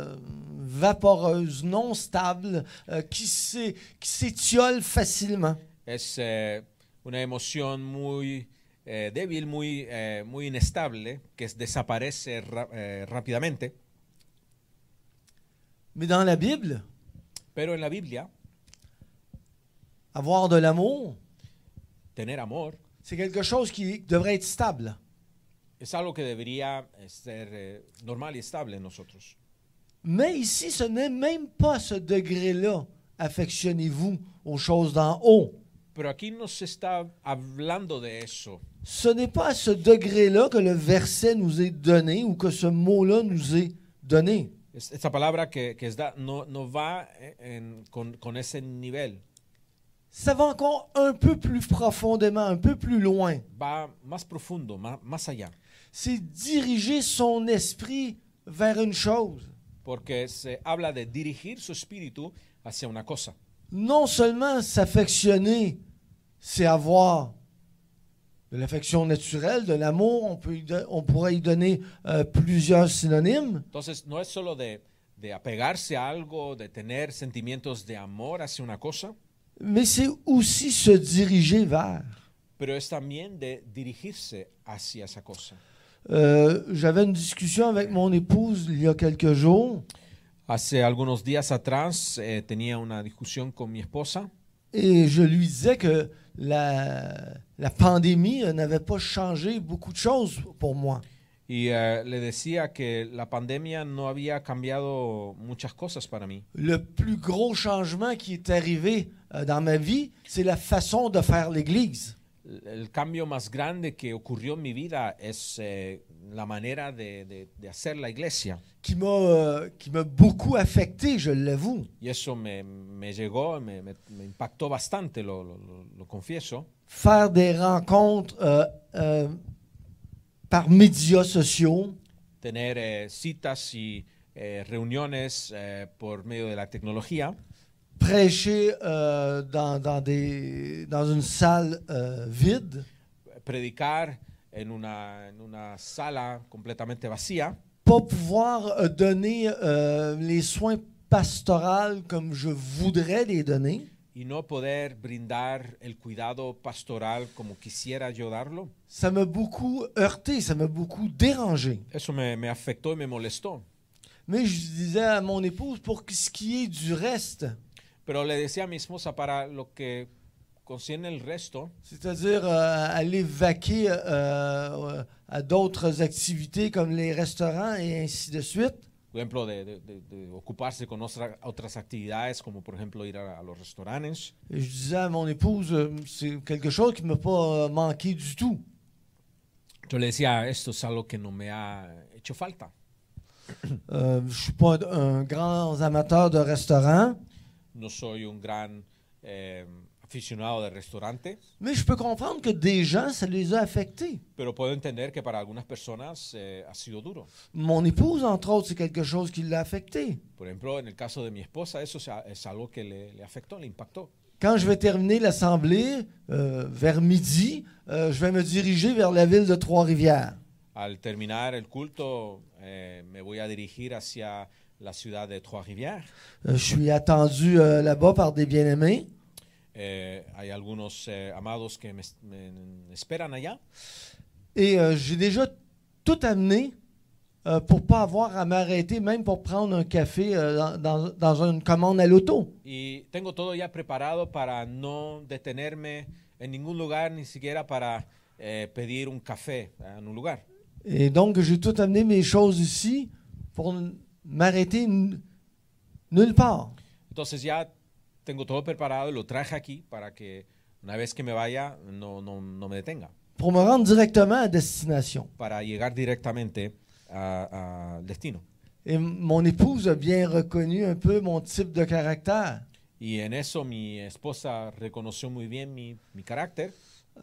vaporeuse, non stable, qui s'étiole facilement. es una emoción muy débil, muy inestable, que desaparece rápidamente. Mais dans la Bible, Pero en la Biblia, avoir de l'amour, tener amor c'est quelque chose qui devrait être stable. es algo que debería ser normal y estable en nosotros. Mais ici, ce n'est même pas ce degré-là. Affectionnez-vous aux choses d'en haut. Pero aquí no se está hablando de eso. Ce n'est pas à ce degré-là que le verset nous est donné ou que ce mot-là nous est donné. Esta palabra que no va con ese nivel. Ça va encore un peu plus profondément, un peu plus loin. Va más profundo, más allá. C'est diriger son esprit vers une chose. Porque se habla de dirigir su espíritu hacia una cosa. Non seulement s'affectionner, c'est avoir de l'affection naturelle, de l'amour, on pourrait y donner plusieurs synonymes, Entonces, no es solo de apegarse a algo, de tener sentimientos de amor hacia una cosa, mais c'est aussi se diriger vers. pero es también de dirigirse hacia esa cosa. J'avais une discussion avec mon épouse il y a quelques jours Hace algunos días atrás tenía una discusión con mi esposa et je lui disais que la pandémie n'avait pas changé beaucoup de choses pour moi. y le decía que la pandemia no había cambiado muchas cosas para mí. Le plus gros changement qui est arrivé dans ma vie, c'est la façon de faire l'Église. El cambio más grande que ocurrió en mi vida es la manera de hacer la iglesia. Qui m'a beaucoup affecté, je l'avoue. Y eso me llegó, me impactó bastante, lo confieso. Faire des rencontres par médias sociaux, Tener citas y reuniones por medio de la tecnología. prêcher dans une salle vide, Predicar en una sala completamente vacía. pas pouvoir donner les soins pastoraux comme je voudrais les donner. Y no poder brindar el cuidado pastoral como quisiera yo darlo. Ça m'a beaucoup heurté, ça m'a beaucoup dérangé. Eso me afectó y me molestó. Mais je disais à mon épouse, pour ce qui est du reste, Pero le decía a mi esposa, para lo que concierne el resto, c'est-à-dire aller vaquer à d'autres activités comme les restaurants et ainsi de suite, por ejemplo, de ocuparse con otras actividades, como por ejemplo ir a los restaurantes. et je disais à mon épouse, c'est quelque chose qui ne m'a pas manqué du tout. Yo le decía, esto es algo que no me ha hecho falta. Je ne suis pas un grand amateur de restaurants, No soy un gran aficionado de restaurante, mais je peux comprendre que des gens, ça les a affectés. pero puedo entender que para algunas personas ha sido duro. Mon épouse, entre autres, c'est quelque chose qui l'a affecté. Por ejemplo, en el caso de mi esposa, eso es algo que le afectó, le impactó. Quand je vais terminer l'assemblée, vers midi, je vais me diriger vers la ville de Trois-Rivières. Al terminar el culto, me voy a dirigir hacia la ciudad de Trois-Rivières. Je suis attendu là-bas par des bien-aimés. Hay algunos amados que me esperan allá. Et j'ai déjà tout amené pour ne pas avoir à m'arrêter, même pour prendre un café dans une commande à l'auto. Y tengo todo ya preparado para no detenerme en ningún lugar, ni siquiera para pedir un café en un lugar. Et donc, j'ai tout amené mes choses ici pour m'arrêter nulle part. Entonces ya tengo todo preparado y lo traje aquí para que una vez que me vaya no me detenga. Pour me rendre directement à destination. Para llegar directamente al destino. Et mon épouse a bien reconnu un peu mon type de caractère. Y en eso mi esposa reconoció muy bien mi carácter.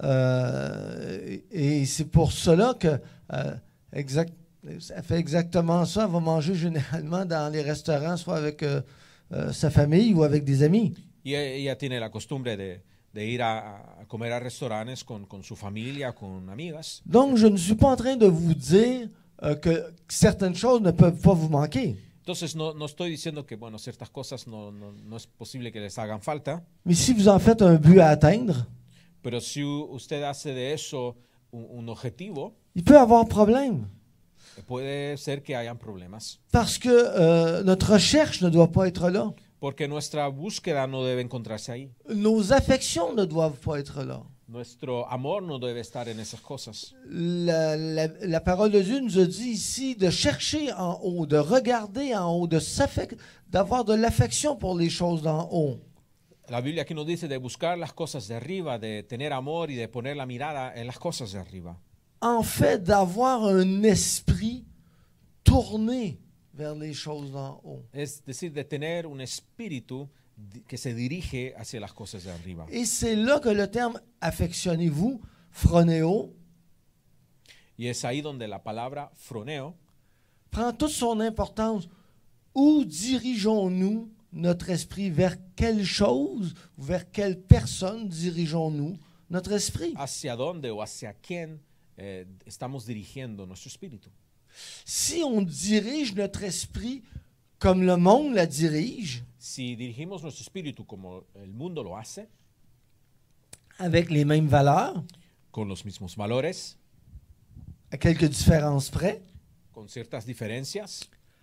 Et c'est pour cela que elle fait exactement ça. Elle va manger généralement dans les restaurants, soit avec sa famille ou avec des amis. Y ella tiene la costumbre de ir a comer a restaurantes con su familia, con amigas. Donc, je ne suis pas en train de vous dire que certaines choses ne peuvent pas vous manquer. Entonces no estoy diciendo que bueno, ciertas cosas no es posible que les hagan falta. Mais si vous en faites un but à atteindre, Pero si usted hace de eso un objetivo, il peut y avoir problème. puede ser que hayan problemas. Parce que notre recherche ne doit pas être là. Porque nuestra búsqueda no debe encontrarse ahí. Nos affections ne doivent pas être là. Nuestro amor no debe estar en esas cosas. La parole de Dieu nous a dit ici de chercher en haut, de regarder en haut, d'avoir de l'affection pour les choses d'en haut. La Biblia aquí nos dice de buscar las cosas de arriba, de tener amor y de poner la mirada en las cosas de arriba. En fait, d'avoir un esprit tourné vers les choses d'en haut. Es decir, de tener un espíritu que se dirige hacia las cosas de arriba. Et c'est là que le terme affectionnez-vous, phronéo, Y es ahí donde la palabra froneo prend toute son importance. Où dirigeons-nous notre esprit? Vers quelle chose, vers quelle personne dirigeons-nous notre esprit? hacia dónde o hacia quién estamos dirigiendo nuestro espíritu. Si on dirige notre esprit comme le monde la dirige, Si dirigimos nuestro espíritu como el mundo lo hace, avec les mêmes valeurs, con los mismos valores, à quelques différences près. con ciertas diferencias.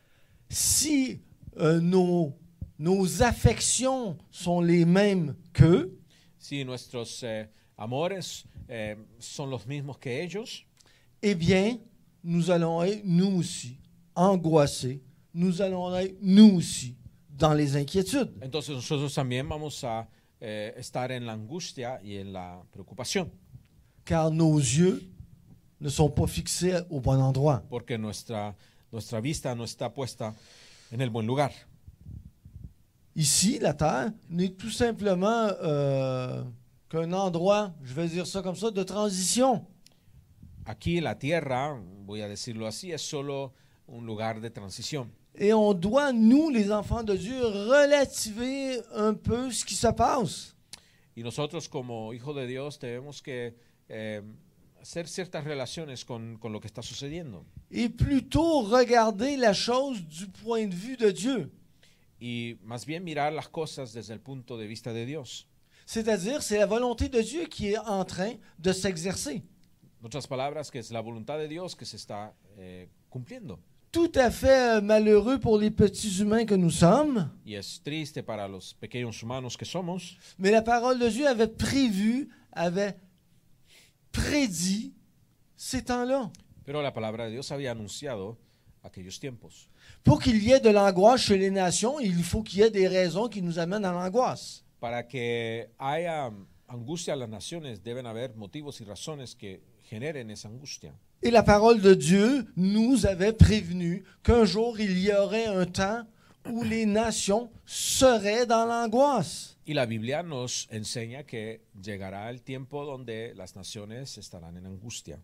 Si nos affections sont les mêmes qu'eux, Si nuestros amores son los mismos que ellos, eh bien, nous allons être, nous aussi, angoissés. Nous allons être, nous aussi, dans les inquiétudes. entonces nosotros también vamos a estar en la angustia y en la preocupación, Car nos yeux ne sont pas fixés au bon endroit. porque nuestra vista no está puesta en el buen lugar. Ici, la terre n'est tout simplement qu'un endroit, je vais dire ça comme ça, de transition. Aquí la tierra, voy a decirlo así, es solo un lugar de transición. Et on doit, nous, les enfants de Dieu, relativer un peu ce qui se passe. Y nosotros como hijos de Dios tenemos que hacer ciertas relaciones con lo que está sucediendo. Et plutôt regarder la chose du point de vue de Dieu. Y más bien mirar las cosas desde el punto de vista de Dios. C'est-à-dire, c'est la volonté de Dieu qui est en train de s'exercer. En otras palabras, que es la voluntad de Dios que se está cumpliendo. Tout à fait malheureux pour les petits humains que nous sommes, Y es triste para los pequeños humanos que somos, mais la parole de Dieu avait prévu, avait prédit ces temps-là. pero la palabra de Dios había anunciado aquellos tiempos. Pour qu'il y ait de l'angoisse chez les nations, il faut qu'il y ait des raisons qui nous amènent à l'angoisse. Para que haya angustia en las naciones, deben haber motivos y razones que generen esa angustia. Et la parole de Dieu nous avait prévenu qu'un jour il y aurait un temps où les nations seraient dans l'angoisse. Y la Biblia nos enseña que llegará el tiempo donde las naciones estarán en angustia.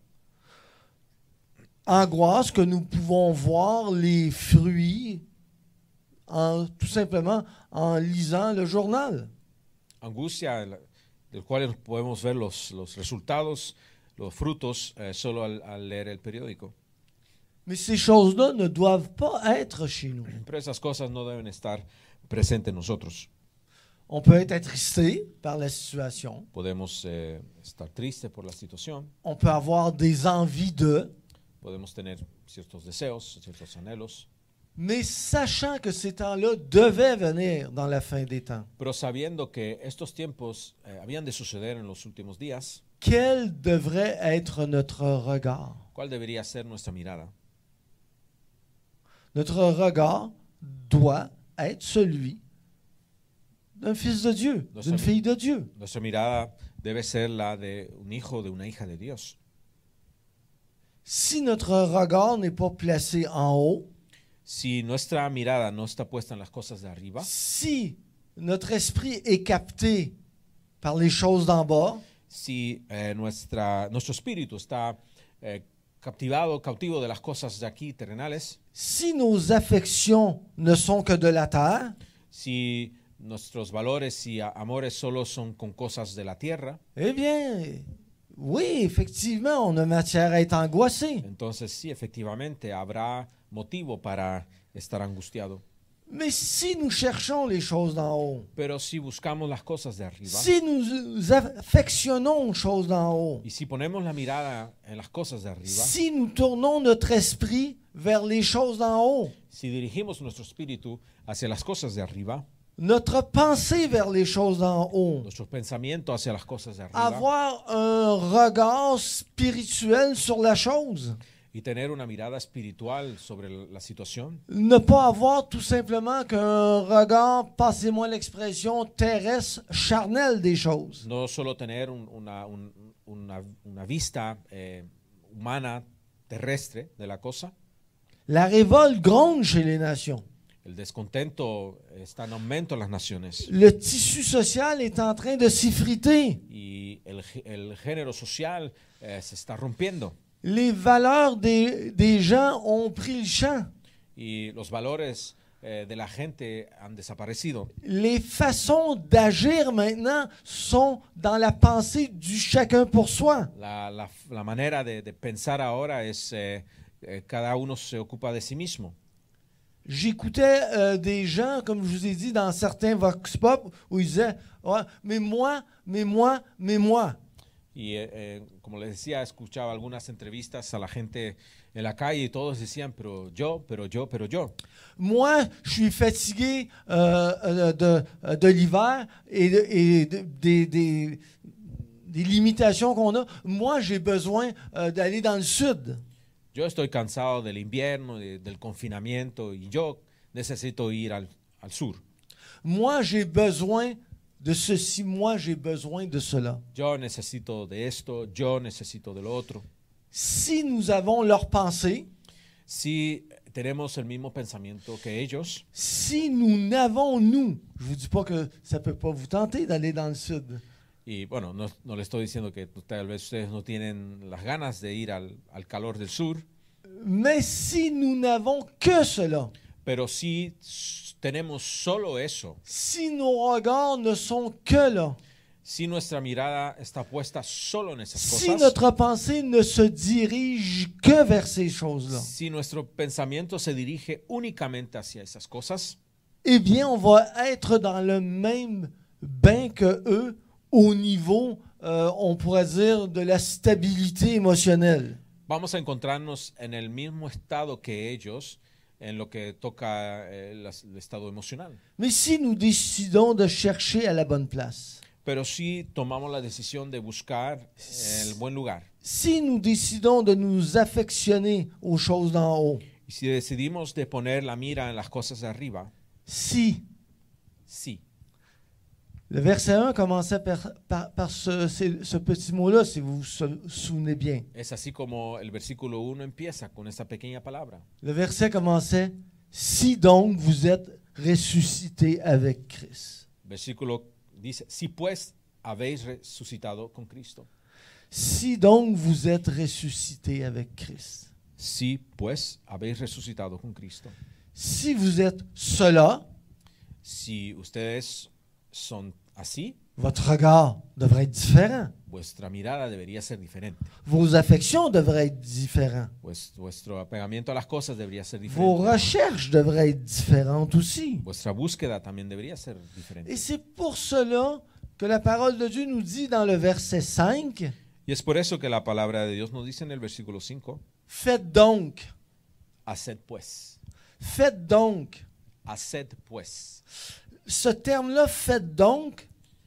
Angoisse que nous pouvons voir les fruits tout simplement en lisant le journal. Angustia del cual podemos ver los resultados, los frutos, solo al leer el periódico. Mais ces choses-là ne doivent pas être chez nous. Pero esas cosas no deben estar presentes en nosotros. On peut être attristé par la situation. Podemos estar tristes por la situación, On peut avoir des envies de, podemos tener ciertos deseos, ciertos anhelos, mais sachant que ces temps-là devaient venir dans la fin des temps. pero sabiendo que estos tiempos habían de suceder en los últimos días, Quel devrait être notre regard? ¿cuál debería ser nuestra mirada? Notre regard doit être celui d'un fils de Dieu, d'une fille de Dieu. Nuestra mirada debe ser la de un hijo, de una hija de Dios. Si notre regard n'est pas placé en haut, Si nuestra mirada no está puesta en las cosas de arriba, si notre esprit est capté par les choses d'en bas, si nuestro espíritu está cautivo de las cosas de aquí terrenales, si nos affections ne sont que de la terre, si nuestros valores y amores solo son con cosas de la tierra, eh bien, oui, effectivement, on a matière à être angoissé. entonces sí, efectivamente, habrá motivo para estar angustiado. Mais si nous cherchons les choses d'en haut, Pero si buscamos las cosas de arriba, si nous affectionnons aux choses d'en haut, y si ponemos la mirada en las cosas de arriba, si nous tournons notre esprit vers les choses d'en haut, si dirigimos nuestro espíritu hacia las cosas de arriba, notre pensée vers les choses d'en haut, nuestro pensamiento hacia las cosas de arriba, avoir un regard spirituel sur la chose, y tener una mirada espiritual sobre la situación, ne pas avoir tout simplement qu'un regard, passez-moi l'expression, terrestre, charnel des choses. no solo tener una vista humana, terrestre de la cosa. La révolte gronde chez les nations. El descontento está en aumento en las naciones Le tissu social est en train de s'effriter. y el género social se está rompiendo Les valeurs des gens ont pris le champ. y los valores de la gente han desaparecido. Les façons d'agir maintenant sont dans la pensée du chacun pour soi. La manera de pensar ahora es cada uno se ocupa de sí mismo. J'écoutais des gens, comme je vous ai dit, dans certains vox pop, où ils disaient ouais, mais moi. Y como les decía, escuchaba algunas entrevistas a la gente en la calle y todos decían, pero yo. Moi, je suis fatigué de l'hiver des limitations qu'on a. Moi, j'ai besoin d'aller dans le sud. Yo estoy cansado del invierno, del confinamiento y yo necesito ir al sur. Moi, j'ai besoin de ceci. Moi, j'ai besoin de cela. Yo necesito de esto, yo necesito de lo otro. Si nous avons leur pensée, Si tenemos el mismo pensamiento que ellos, si nous n'avons, nous, je vous dis pas que ça peut pas vous tenter d'aller dans le sud, y bueno, no le estoy diciendo que tal vez ustedes no tienen las ganas de ir al calor del sur, mais si nous n'avons que cela, pero si tenemos solo eso, si nos regards ne sont que là, si nuestra mirada está puesta solo en esas si cosas, notre pensée ne se dirige que vers ces choses-là, si nuestro pensamiento se dirige únicamente hacia esas cosas, eh bien, on va être dans le même bain que eux au niveau, on pourrait dire, de la stabilité émotionnelle. vamos a encontrarnos en el mismo estado que ellos en lo que toca el estado emocional. Mais si nous décidons de chercher à la bonne place, Pero si tomamos la decisión de buscar el buen lugar, si nous décidons de nous affectionner aux choses d'en haut, y si decidimos de poner la mira en las cosas de arriba, si, sí. le verset 1 commençait par ce petit mot-là, si vous vous souvenez bien. Es así como el versículo 1 empieza con esta pequeña palabra. Le verset commençait, si donc vous êtes ressuscité avec Christ. Versículo dice, si pues habéis resucitado con Cristo. Si donc vous êtes ressuscité avec Christ. Si pues habéis resucitado con Cristo. Si vous êtes cela, Si ustedes son así, votre regard devrait être différent. vuestra mirada debería ser diferente. Vos affections devraient être différentes. Vuestro apegamiento a las cosas debería ser Vos diferente. recherches devraient être différentes aussi. Vuestra búsqueda también debería ser diferente. Et c'est pour cela que la parole de Dieu nous dit dans le verset 5, Y es por eso que la palabra de Dios nos dice en el versículo 5, faites donc, haced pues, faites donc. haced pues. Ce terme-là, faites donc,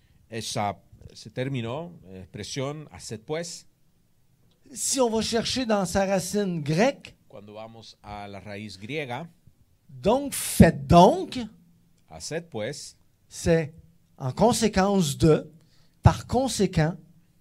Ese término, expresión, haced pues, si on va chercher dans sa racine grecque, cuando vamos a la raíz griega, donc faites donc, haced pues, c'est en conséquence de, par conséquent,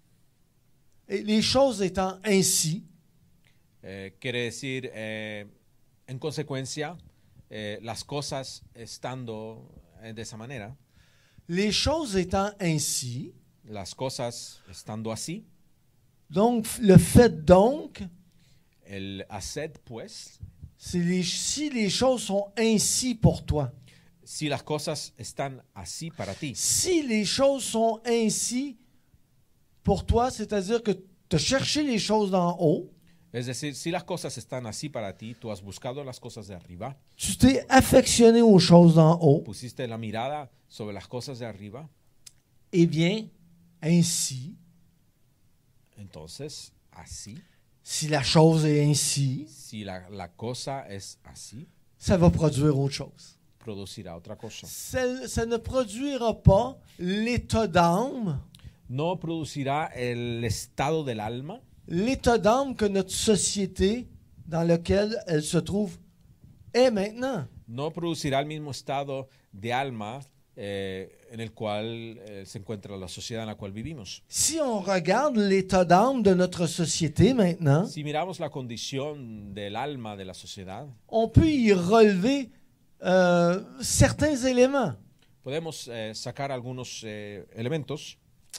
et les choses étant ainsi, quiere decir, en consecuencia, las cosas estando de esa manera, les choses étant ainsi, las cosas estando así, donc le fait donc, el haced pues, c'est si les choses sont ainsi pour toi. si las cosas están así para ti, Si les choses sont ainsi pour toi, c'est-à-dire que tu as cherché les choses d'en haut, es decir, si las cosas están así para ti, tú has buscado las cosas de arriba, tu t'es affectionné aux choses d'en haut, pusiste la mirada sobre las cosas de arriba, eh bien, ainsi, entonces así, si la chose est ainsi, si la cosa es así, ça va produire autre chose. producirá otra cosa. Ça ne produira pas l'état d'âme, No producirá el estado del alma, l'état d'âme que notre société dans lequel elle se trouve est maintenant. no producirá el mismo estado de alma en el cual se encuentra la sociedad en la cual vivimos. Si on regarde l'état d'âme de notre société maintenant, Si miramos la condición del alma de la sociedad, on peut y relever certains éléments. podemos sacar algunos elementos.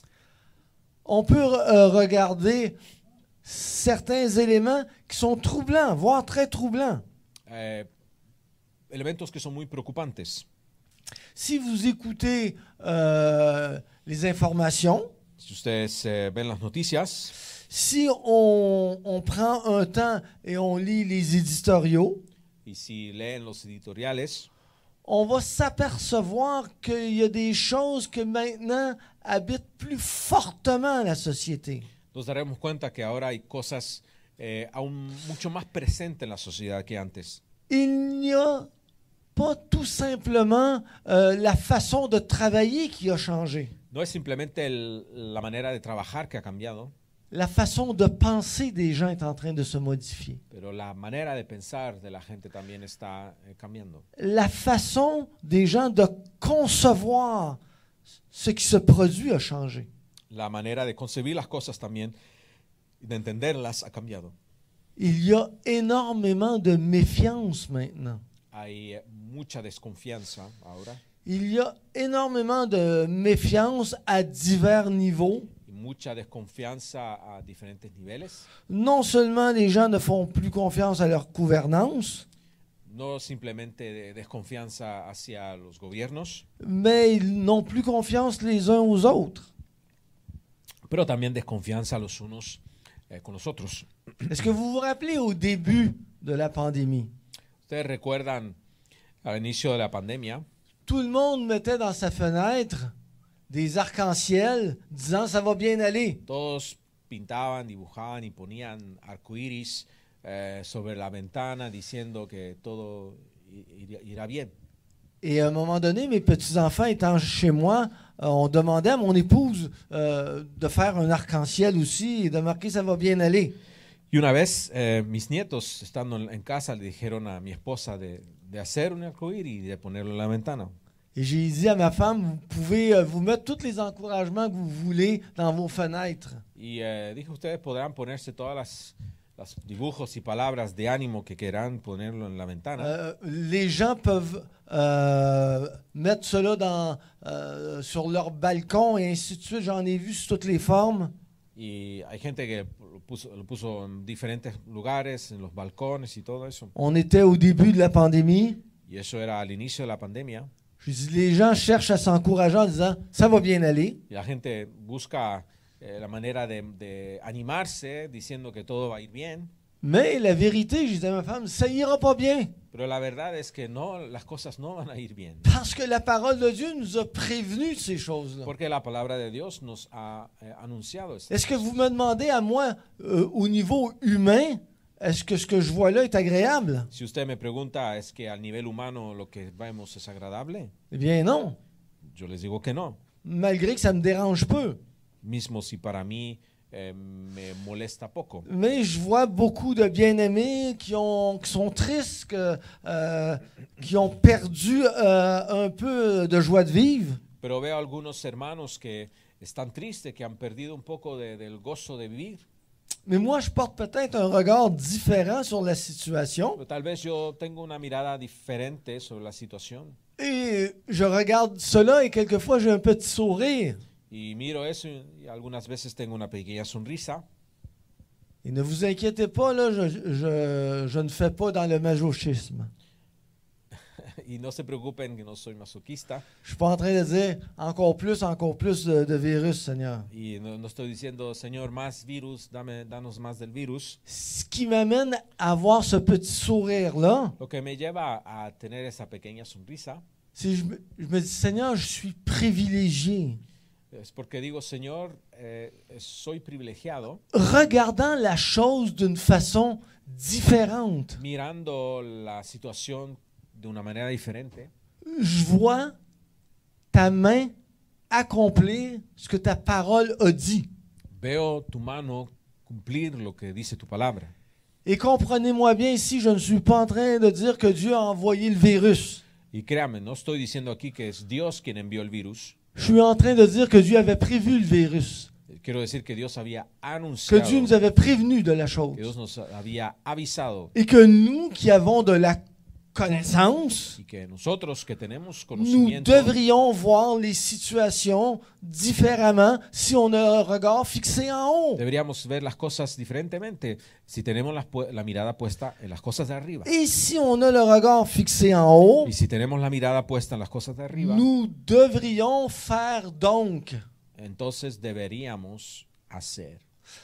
On peut regarder certains éléments qui sont troublants, voire très troublants. Elementos que son muy preocupantes. Si vous écoutez les informations, Si ustedes ven las noticias, si on prend un temps et on lit les éditoriaux, y si leen los editoriales, on va s'apercevoir qu'il y a des choses que maintenant habitent plus fortement la société. nos daremos cuenta que ahora hay cosas aún mucho más presentes en la sociedad que antes. Il n'y a pas tout simplement la façon de travailler qui a changé. No es simplemente la manera de trabajar que ha cambiado, La façon de penser des gens est en train de se modifier. pero la manera de pensar de la gente también está cambiando. La façon des gens de concevoir ce qui se produit a changé. La manera de concebir las cosas también y de entenderlas ha cambiado. Il y a énormément de méfiance maintenant. Hay mucha desconfianza ahora Il y a énormément de méfiance à divers niveaux. y mucha desconfianza a diferentes niveles. Non seulement les gens ne font plus confiance à leur gouvernance, No simplemente de desconfianza hacia los gobiernos, mais ils n'ont plus confiance les uns aux autres. pero también desconfianza los unos con los otros. Est-ce que vous vous rappelez au début de la pandémie? Ustedes recuerdan al inicio de la pandemia, Tout le monde mettait dans sa fenêtre des arcs-en-ciel disant ça va bien aller. todos pintaban, dibujaban y ponían arcoíris sobre la ventana diciendo que todo irá bien. Et à un moment donné, mes petits-enfants étant chez moi, on demandait à mon épouse de faire un arc-en-ciel aussi et de marquer ça va bien aller. Y una vez mis nietos, estando en casa, le dijeron a mi esposa de hacer un arcoíris y de ponerlo en la ventana. Et j'ai dit à ma femme, vous pouvez vous mettre tous les encouragements que vous voulez dans vos fenêtres. Y dije, ustedes podrán ponerse todas las dibujos y palabras de ánimo que quieran ponerlo en la ventana. Les gens peuvent mettre cela sur leur balcon et ainsi de suite. J'en ai vu sur toutes les formes. Y hay gente que lo puso en diferentes lugares, en los balcones y todo eso. On était au début de la pandémie. Y eso era al inicio de la pandemia. Je dis, les gens cherchent à s'encourager en disant, ça va bien aller. Y la gente busca la manera de animarse diciendo que todo va a ir bien. Mais la vérité, je disais à ma femme, ça ira pas bien. Pero la verdad es que no, las cosas no van a ir bien. Parce que la parole de Dieu nous a prévenus de ces choses-là. Porque la palabra de Dios nos ha anunciado esto. Est-ce que vous me demandez à moi, au niveau humain, est-ce que ce que je vois là est agréable? Si usted me pregunta, ¿es que al nivel humano lo que vemos es agradable? Eh bien non, Yo les digo que no. malgré que ça me dérange peu. Mismo si para mí me molesta poco. Mais je vois beaucoup de bien-aimés qui sont tristes, qui ont perdu un peu de joie de vivre. Pero veo algunos hermanos que están tristes, que han perdido un poco del gozo de vivir. Mais moi, je porte peut-être un regard différent sur la situation. Pero tal vez yo tengo una mirada diferente sobre la situación. Et je regarde cela et quelquefois j'ai un petit sourire. Y miro eso y algunas veces tengo una pequeña sonrisa. Et ne vous inquiétez pas, là, je ne fais pas dans le masochisme. Y no se preocupen que no soy masoquista. Je suis pas en train de dire encore plus de virus, Seigneur. Y no estoy diciendo, Señor, más virus, danos más del virus. Ce qui m'amène à avoir ce petit sourire-là, Lo que me lleva a tener esa pequeña sonrisa c'est que je me dis, Seigneur, je suis privilégié. es porque digo, Señor, soy privilegiado Regardant la chose d'une façon différente. mirando la situación de una manera diferente. Je vois ta main accomplir ce que ta parole a dit. Veo tu mano cumplir lo que dice tu palabra. Et comprenez-moi bien ici, je ne suis pas en train de dire que Dieu a envoyé le virus. Y créame, no estoy diciendo aquí que es Dios quien envió el virus. Je suis en train de dire que Dieu avait prévu le virus. Quiero decir que Dios había Que anunciado, Dieu nous avait prévenu de la que chose. Dios nos había avisado Et que nous qui avons de la connaissance, y que nosotros que tenemos nous conocimiento devrions voir les situations différemment si on a un regard fixé en haut. deberíamos ver las cosas diferentemente si tenemos la mirada puesta en las cosas de arriba. Et si on a le regard fixé en haut, Y si tenemos la mirada puesta en las cosas de arriba, nous devrions faire donc. entonces deberíamos hacer.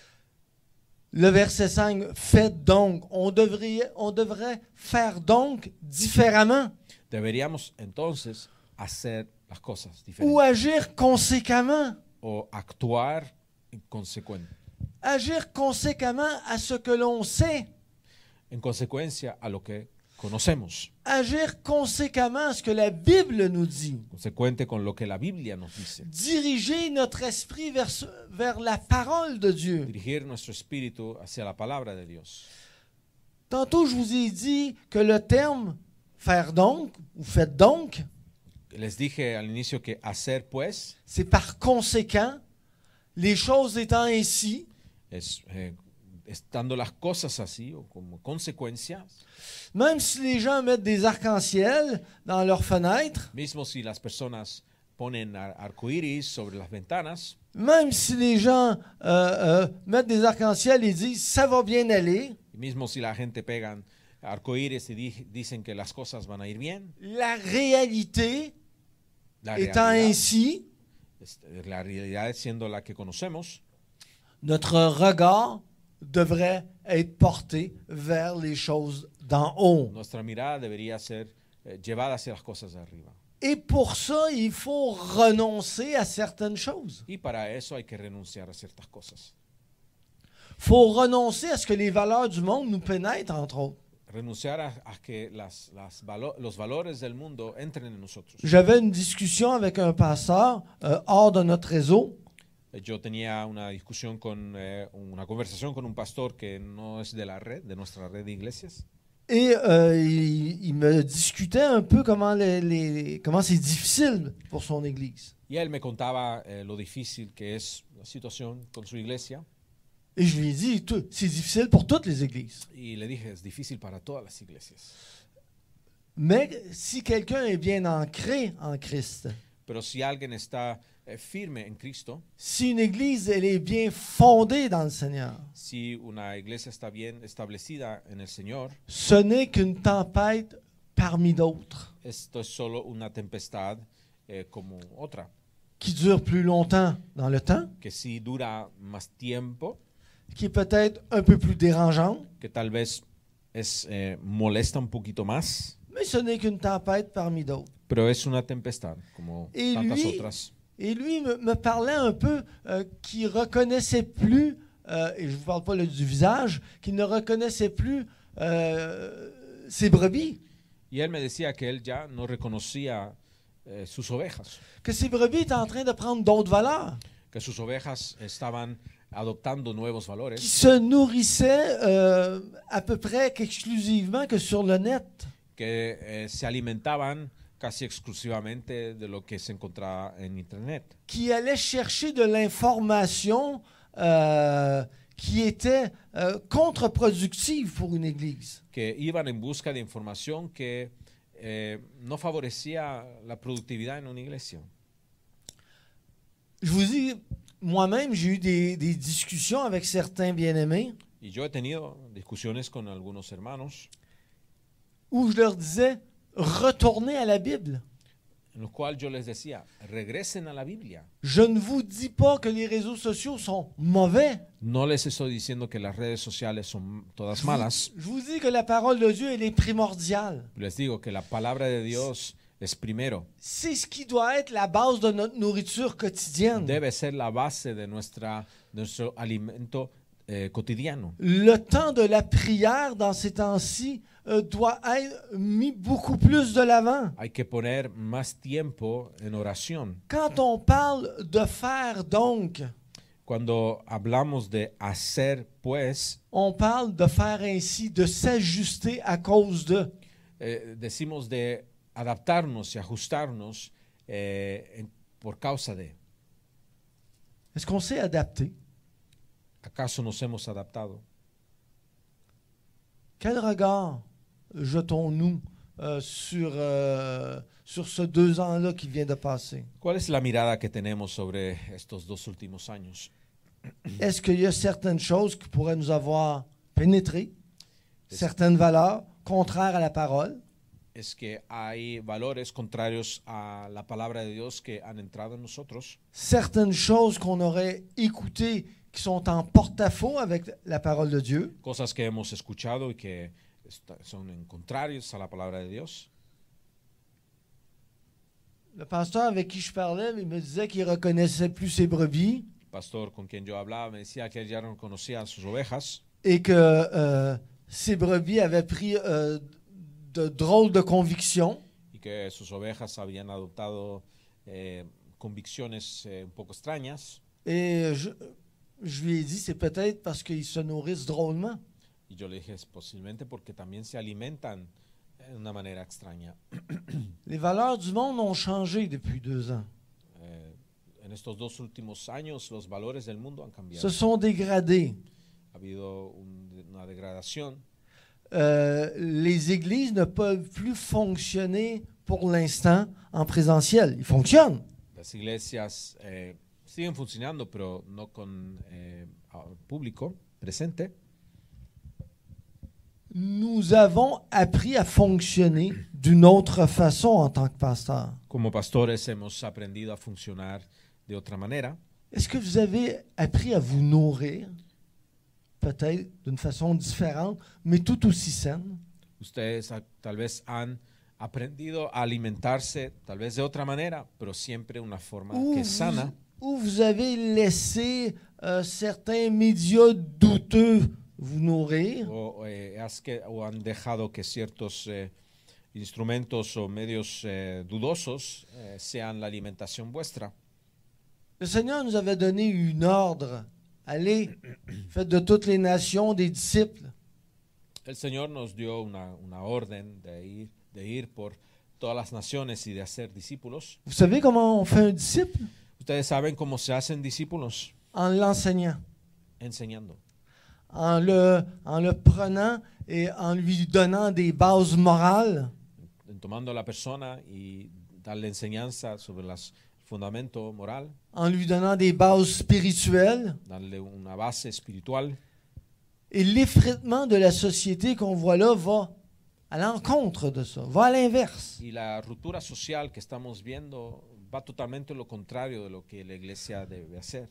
Le verset 5, faites donc. On devrait faire donc différemment Deberíamos entonces hacer las cosas ou diferentes agir conséquemment. o actuar en consecuencia. Agir conséquemment à ce que l'on sait. en consecuencia a lo que conocemos, Agir conséquemment à ce que la Bible nous dit. consecuente con lo que la Biblia nos dice. Diriger notre esprit vers la parole de Dieu. Dirigir nuestro espíritu hacia la palabra de Dios. Tantôt, je vous ai dit que le terme « faire donc » ou « faites donc », Les dije al inicio que hacer pues c'est par conséquent, les choses étant ainsi, es estando las cosas así o como consecuencia, même si les gens mettent des arcs-en-ciel dans leurs fenêtres, mismo si las personas ponen arcoíris sobre las ventanas, même si les gens mettent des arcs-en-ciel et disent « ça va bien aller », y mismo si la gente pegan arcoíris y dicen que las cosas van a ir bien, la réalité la étant realidad, ainsi, la realidad siendo la que conocemos, notre regard devrait être porté vers les choses d'en haut. nuestra mirada debería ser llevada hacia las cosas de arriba. Et pour ça, il faut renoncer à certaines choses. Y para eso hay que renunciar a ciertas cosas. Il faut renoncer à ce que les valeurs du monde nous pénètrent, entre autres. Renunciar a que los valores del mundo entren en nosotros. J'avais une discussion avec un pasteur hors de notre réseau. Yo tenía una discusión una conversación con un pastor que no es de la red, de nuestra red de iglesias. Et il me discutait un peu comment c'est difficile pour son église. Y él me contaba lo difícil que es la situación con su iglesia. Et je lui ai dit, c'est difficile pour toutes les églises. Y le dije, es difícil para todas las iglesias. Mais si quelqu'un est bien ancré en Christ, Pero si alguien está firme en Cristo, si une église elle est bien fondée dans le Seigneur, si una iglesia está bien establecida en el Señor, ce n'est qu'une tempête parmi d'autres esto es solo una tempestad como otra, qui dure plus longtemps dans le temps, que sí dura más tiempo, qui est peut-être un peu plus dérangeante, que tal vez molesta un poquito más, mais ce n'est qu'une tempête parmi d'autres. pero es una tempestad como Et tantas lui, otras. Et lui me parlait un peu qu'il reconnaissait plus, et je ne vous parle pas du visage, qu'il ne reconnaissait plus ses brebis. Y él me decía que él ya no reconocía sus ovejas, Que ses brebis étaient en train de prendre d'autres valeurs, que sus ovejas estaban adoptando nuevos qui valores, se nourrissaient à peu près qu'exclusivement que sur le net. que se alimentaban casi exclusivamente de lo que se encontraba en Internet, Qui allaient chercher de l'information qui était contre-productive pour une église. que iban en busca de información que no favorecía la productividad en una iglesia. Je vous dis, moi-même, j'ai eu des discussions avec certains bien-aimés Y yo he tenido discusiones con algunos hermanos où je leur disais, retournez à la Bible. en los cuales yo les decía, regresen a la Biblia. Je ne vous dis pas que les réseaux sociaux sont mauvais. No les estoy diciendo que las redes sociales son todas malas. Je vous dis que la parole de Dieu, elle est primordiale. Les digo que la palabra de Dios es primero. C'est ce qui doit être la base de notre nourriture quotidienne. Debe ser la base de nuestro alimento cotidiano. Le temps de la prière dans ces temps-ci doit être mis beaucoup plus de l'avant. Hay que poner más tiempo en oración. Quand on parle de faire donc, Cuando hablamos de hacer, pues, on parle de faire ainsi, de s'ajuster à cause de. decimos de adaptarnos y ajustarnos por causa de. Est-ce qu'on s'est adapté? ¿Acaso nos hemos adaptado? Quel regard jetons-nous sur ce 2 ans-là qui vient de passer? ¿Cuál es la mirada que tenemos sobre estos 2 últimos años? Est-ce qu'il y a certaines choses qui pourraient nous avoir pénétré, certaines valeurs contraires à la parole? Es que hay valores contrarios a la palabra de Dios que han entrado en nosotros, Certaines choses qu'on aurait écoutées qui sont en porte-à-faux avec la parole de Dieu? cosas que hemos escuchado y que son en contrarios a la palabra de Dios. Le pasteur avec qui je parlais, il me disait qu'il ne reconnaissait plus ses brebis. pastor con quien yo hablaba me decía que él ya no conocía a sus ovejas et que ces brebis avaient pris de drôles de convictions. y que sus ovejas habían adoptado convicciones un poco extrañas. Et je lui ai dit, c'est peut-être parce qu'ils se nourrissent drôlement. Y yo le dije, es posiblemente porque también se alimentan de una manera extraña. Les valeurs du monde ont changé depuis 2 ans. En estos 2 últimos años, los valores del mundo han cambiado. Se sont dégradés. Ha habido una degradación. Les églises ne peuvent plus fonctionner pour l'instant en présentiel. Ils fonctionnent. Las iglesias siguen funcionando, pero no con público presente. Nous avons appris à fonctionner d'une autre façon en tant que pasteur. Como pastores hemos aprendido a funcionar de otra manera. Est-ce que vous avez appris à vous nourrir, peut-être d'une façon différente, mais tout aussi saine? Ustedes tal vez han aprendido a alimentarse, tal vez de otra manera, pero siempre una forma que es sana. Ou vous avez laissé certains médias douteux vous nourrir? O han dejado que ciertos instrumentos o medios dudosos sean la alimentación vuestra. Le Seigneur nous avait donné une ordre. Allez, faites de toutes les nations des disciples. El Señor nos dio una orden de ir por todas las naciones y de hacer discípulos. Vous savez comment on fait un disciple? Ustedes saben cómo se hacen discípulos. En l'enseignant, Enseñando. en le prenant et en lui donnant des bases morales, En tomando a la persona y darle enseñanza sobre el fundamento moral, en lui donnant des bases spirituelles. darle una base espiritual. Et l'effritement de la société qu'on voit là va à l'encontre de ça, va à l'inverse. Y la ruptura social que estamos viendo va totalmente lo contrario de lo que la iglesia debe hacer.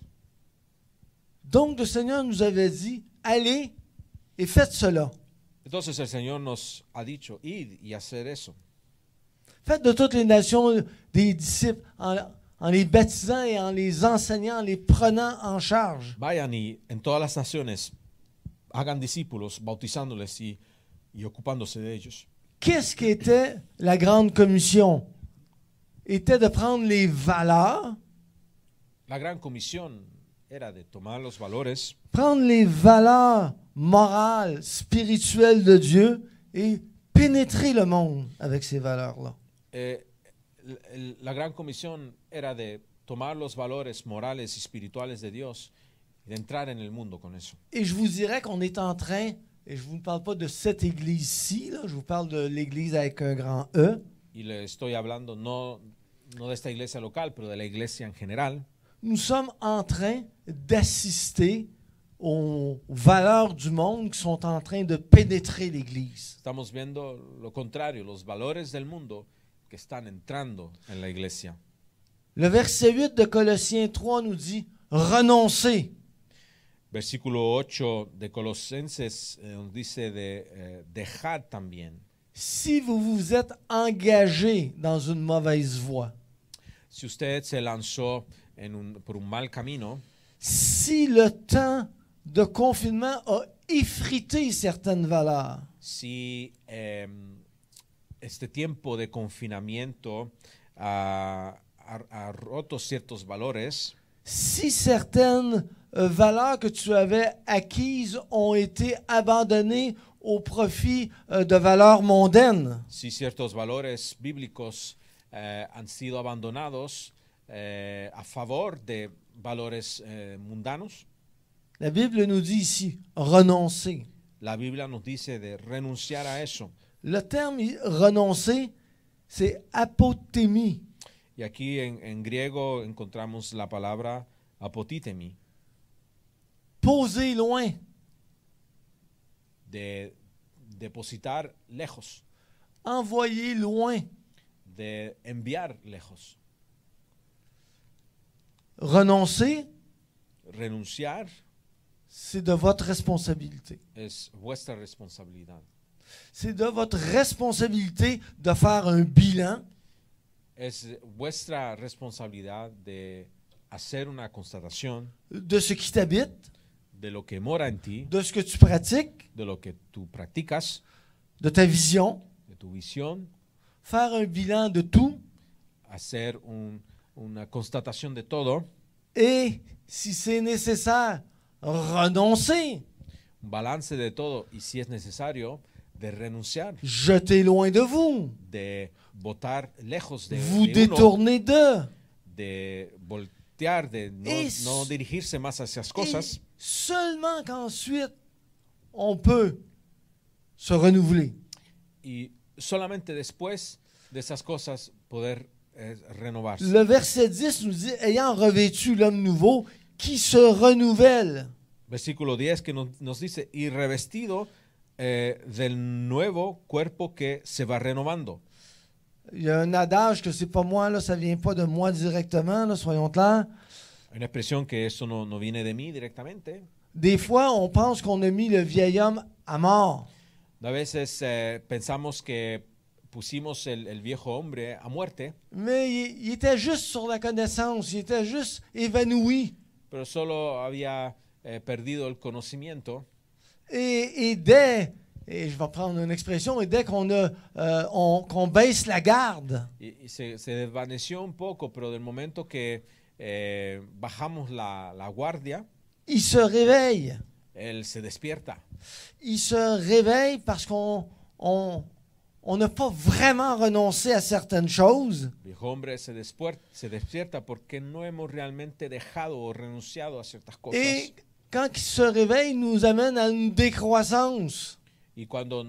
Donc le Seigneur nous avait dit, allez et faites cela. Entonces el Señor nos ha dicho, id y hacer eso. Faites de toutes les nations des disciples en les baptisant et en les enseignant, en les prenant en charge. Vayan y en todas las naciones hagan discípulos, bautizándoles y ocupándose de ellos. Qu'est-ce qu'était la grande commission? Était de prendre les valeurs, La gran comisión era de tomar los valores, prendre les valeurs morales, spirituelles de Dieu et pénétrer le monde avec ces valeurs-là. la gran comisión era de tomar los valores morales y espirituales de Dios y de entrar en el mundo con eso. Et je vous dirais qu'on est en train, et je ne vous parle pas de cette église-ci, là, je vous parle de l'église avec un grand E. Y le estoy hablando no de esta iglesia local, pero de la iglesia en general. Nous sommes en train d'assister aux valeurs du monde qui sont en train de pénétrer l'église. Estamos viendo lo contrario, los valores del mundo que están entrando en la iglesia. Le verset 8 de Colossiens 3 nous dit « Renoncez ». Versículo 8 de Colosenses nos dice de dejar también. Si vous vous êtes engagé dans une mauvaise voie, Si usted se lanzó por un mal camino, si le temps de confinement a effrité certaines valeurs, si este tiempo de confinamiento ha roto ciertos valores, si certaines valeurs que tu avais acquises ont été abandonnées au profit de valeurs mondaines, si ciertos valores bíblicos han sido abandonados a favor de valores mundanos, la Bible nous dit ici « renoncer ». la Biblia nos dice de renunciar a eso. Le terme « renoncer », c'est « apotémie ». Y aquí en griego encontramos la palabra apotítemi, Poser loin, de depositar lejos, envoyer loin. de enviar lejos. Renoncer, Renunciar c'est de votre responsabilité. es vuestra responsabilidad. C'est de votre responsabilité de faire un bilan Es vuestra responsabilidad de hacer una constatación de ce qui t'habite, de lo que mora en ti, de ce que tu pratiques, de lo que tú practicas, de ta vision, de tu visión, faire un bilan de tout hacer una constatación de todo, et, si c'est nécessaire, renoncer, un balance de todo y si es necesario, de renunciar, jeter loin de vous, de votar lejos de vous uno, détourner d'eux. de voltear, de Es- no dirigirse más hacia esas Et cosas. seulement qu'ensuite, on peut se renouveler. Y solamente después de esas cosas poder renovarse. Le verset 10 nous dit, ayant revêtu l'homme nouveau qui se renouvelle. Versículo 10 que nos dice, y revestido del nuevo cuerpo que se va renovando. Il y a un adage que c'est pas moi, là, ça vient pas de moi directement, là, soyons clairs. Una expresión que eso no viene de mí directamente. Des fois, on pense qu'on a mis le vieil homme à mort. A veces pensamos que pusimos el viejo hombre a muerte, Mais il était juste sur la connaissance, il était juste évanoui. pero solo había perdido el conocimiento. Et dès, et je vais prendre une expression, et dès qu'on baisse la garde, Y se desvaneció un poco, pero del momento que bajamos la guardia, il se réveille. él se despierta. Il se réveille parce qu'on n'a pas vraiment renoncé à certaines choses. El viejo hombre se despierta porque no hemos realmente dejado o renunciado a ciertas cosas. Et quand il se réveille, il nous amène à une décroissance. Y cuando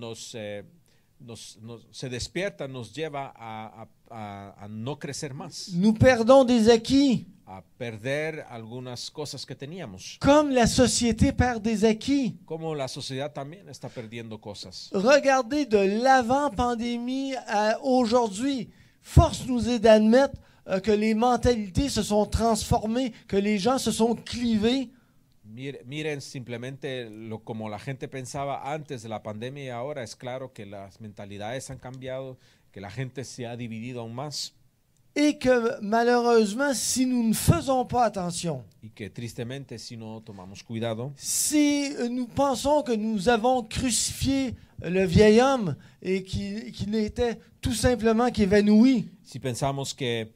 se despierta, nos lleva a no crecer más, Nous perdons des acquis, a perder algunas cosas que teníamos. comme la société perd des acquis. Como la sociedad también está perdiendo cosas. Regardez de l'avant-pandémie à aujourd'hui. Force nous est d'admettre que les mentalités se sont transformées, que les gens se sont clivés. Miren simplemente como la gente pensaba antes de la pandemia y ahora es claro que las mentalidades han cambiado, que la gente se ha dividido aún más Et que malheureusement, si nous ne faisons pas attention, y que tristemente si no tomamos cuidado, si nous pensons que nous avons crucifié le vieil homme et qu'il n'était tout simplement qu'évanoui, si pensamos que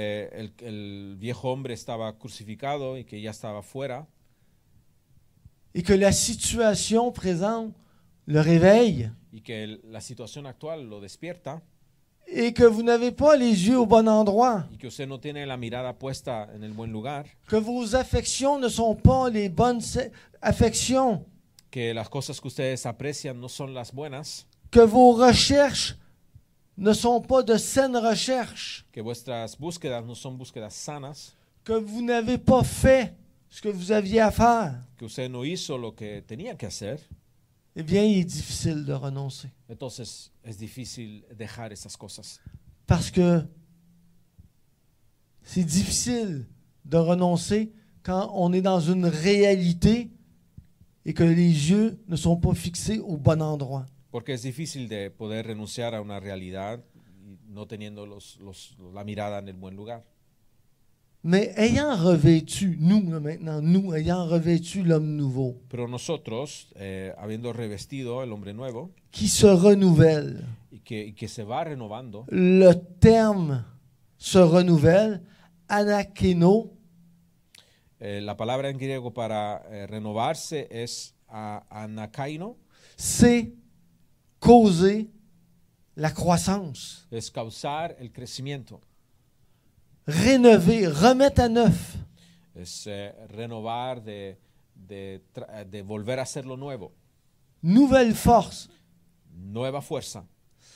el viejo hombre estaba crucificado y que ya estaba fuera et que la situation présente le réveille, y que la situación actual lo despierta et que vous n'avez pas les yeux au bon endroit, y que usted no tiene la mirada puesta en el buen lugar, que vos affections ne sont pas les bonnes affections, que las cosas que ustedes aprecian no son las buenas, que vos recherches ne sont pas de saines recherches, que vuestras búsquedas no son búsquedas sanas, que vous n'avez pas fait ce que vous aviez à faire, que usted no hizo lo que tenía que hacer, eh bien, il est difficile de renoncer. entonces es difícil dejar esas cosas. Parce que c'est difficile de renoncer quand on est dans une réalité et que les yeux ne sont pas fixés au bon endroit. Porque es difícil de poder renunciar a una realidad y no teniendo la mirada en el buen lugar. Mais ayant revêtu, nous là, maintenant, nous ayant revêtu l'homme nouveau, Pero nosotros, habiendo revestido el hombre nuevo qui se renouvelle, y que se va renovando, le terme se renouvelle, anakeno, la palabra en griego para renovarse es anakaino, c'est causer la croissance, es causar el crecimiento, rénover, remettre à neuf. es renovar de volver a hacerlo nuevo, Nouvelle force, nueva fuerza,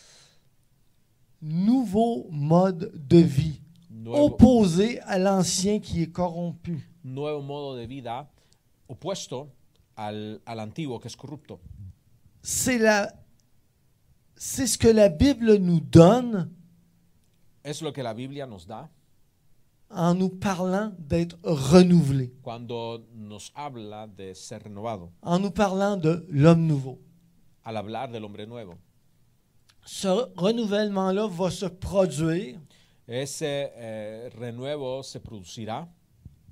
nouveau mode de vie, opposé à l'ancien qui est corrompu. nuevo modo de vida opuesto al antiguo que es corrupto. C'est ce que la Bible nous donne Es lo que la Biblia nos da en nous parlant d'être renouvelé, cuando nos habla de ser renovado, en nous parlant de l'homme nouveau. al hablar del hombre nuevo. Ce renouvellement-là va se produire Ese renuevo se producirá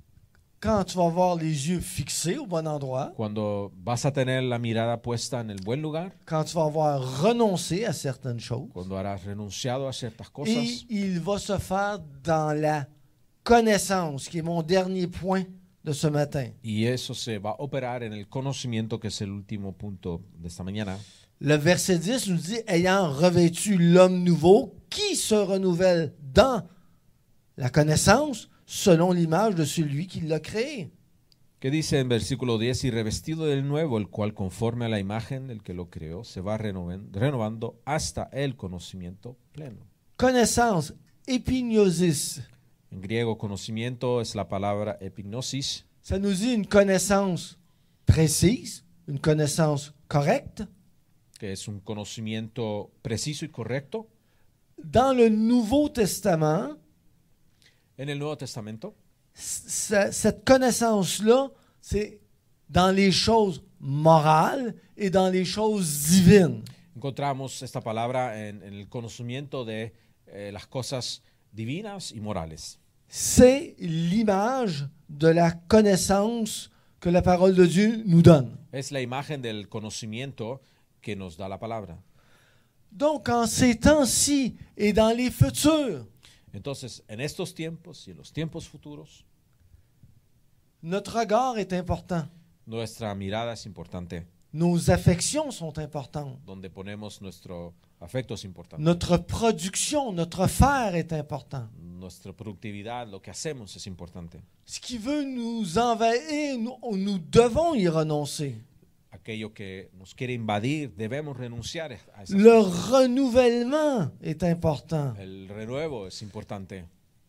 quand tu vas avoir les yeux fixés au bon endroit, cuando vas a tener la mirada puesta en el buen lugar, quand tu vas avoir renoncé à certaines choses, cuando habrás renunciado a ciertas et cosas, il va se faire dans la connaissance, qui est mon dernier point de ce matin. y eso se va a operar en el conocimiento, que es el último punto de esta mañana. Le verset 10 nous dit, ayant revêtu l'homme nouveau, qui se renouvelle dans la connaissance, selon l'image de celui qui l'a créé. Que dice en versículo 10, y revestido del nuevo, el cual conforme a la imagen del que lo creó, se va renovando hasta el conocimiento pleno. Connaissance, epignosis, En griego, conocimiento es la palabra epignosis, ça nous dit une connaissance précise, une connaissance correcte. que es un conocimiento preciso y correcto. Dans le Nouveau Testament, En el Nuevo Testamento, cette connaissance-là, c'est dans les choses morales et dans les choses divines. encontramos esta palabra en el conocimiento de las cosas divinas y morales. C'est l'image de la connaissance que la parole de Dieu nous donne. Es la imagen del conocimiento que nos da la palabra. Donc, en ces temps-ci et dans les futurs, Entonces, en estos tiempos y en los tiempos futuros, notre regard est important. nuestra mirada es importante. Nos affections sont importantes. Donde ponemos nuestro afecto es importante. Notre production, notre faire est important. Nuestra productividad, lo que hacemos es importante. Ce qui veut nous envahir, nous devons y renoncer. Aquello que nos quiere invadir, debemos renunciar a esas Le cosas. renouvellement est important. El renuevo es importante.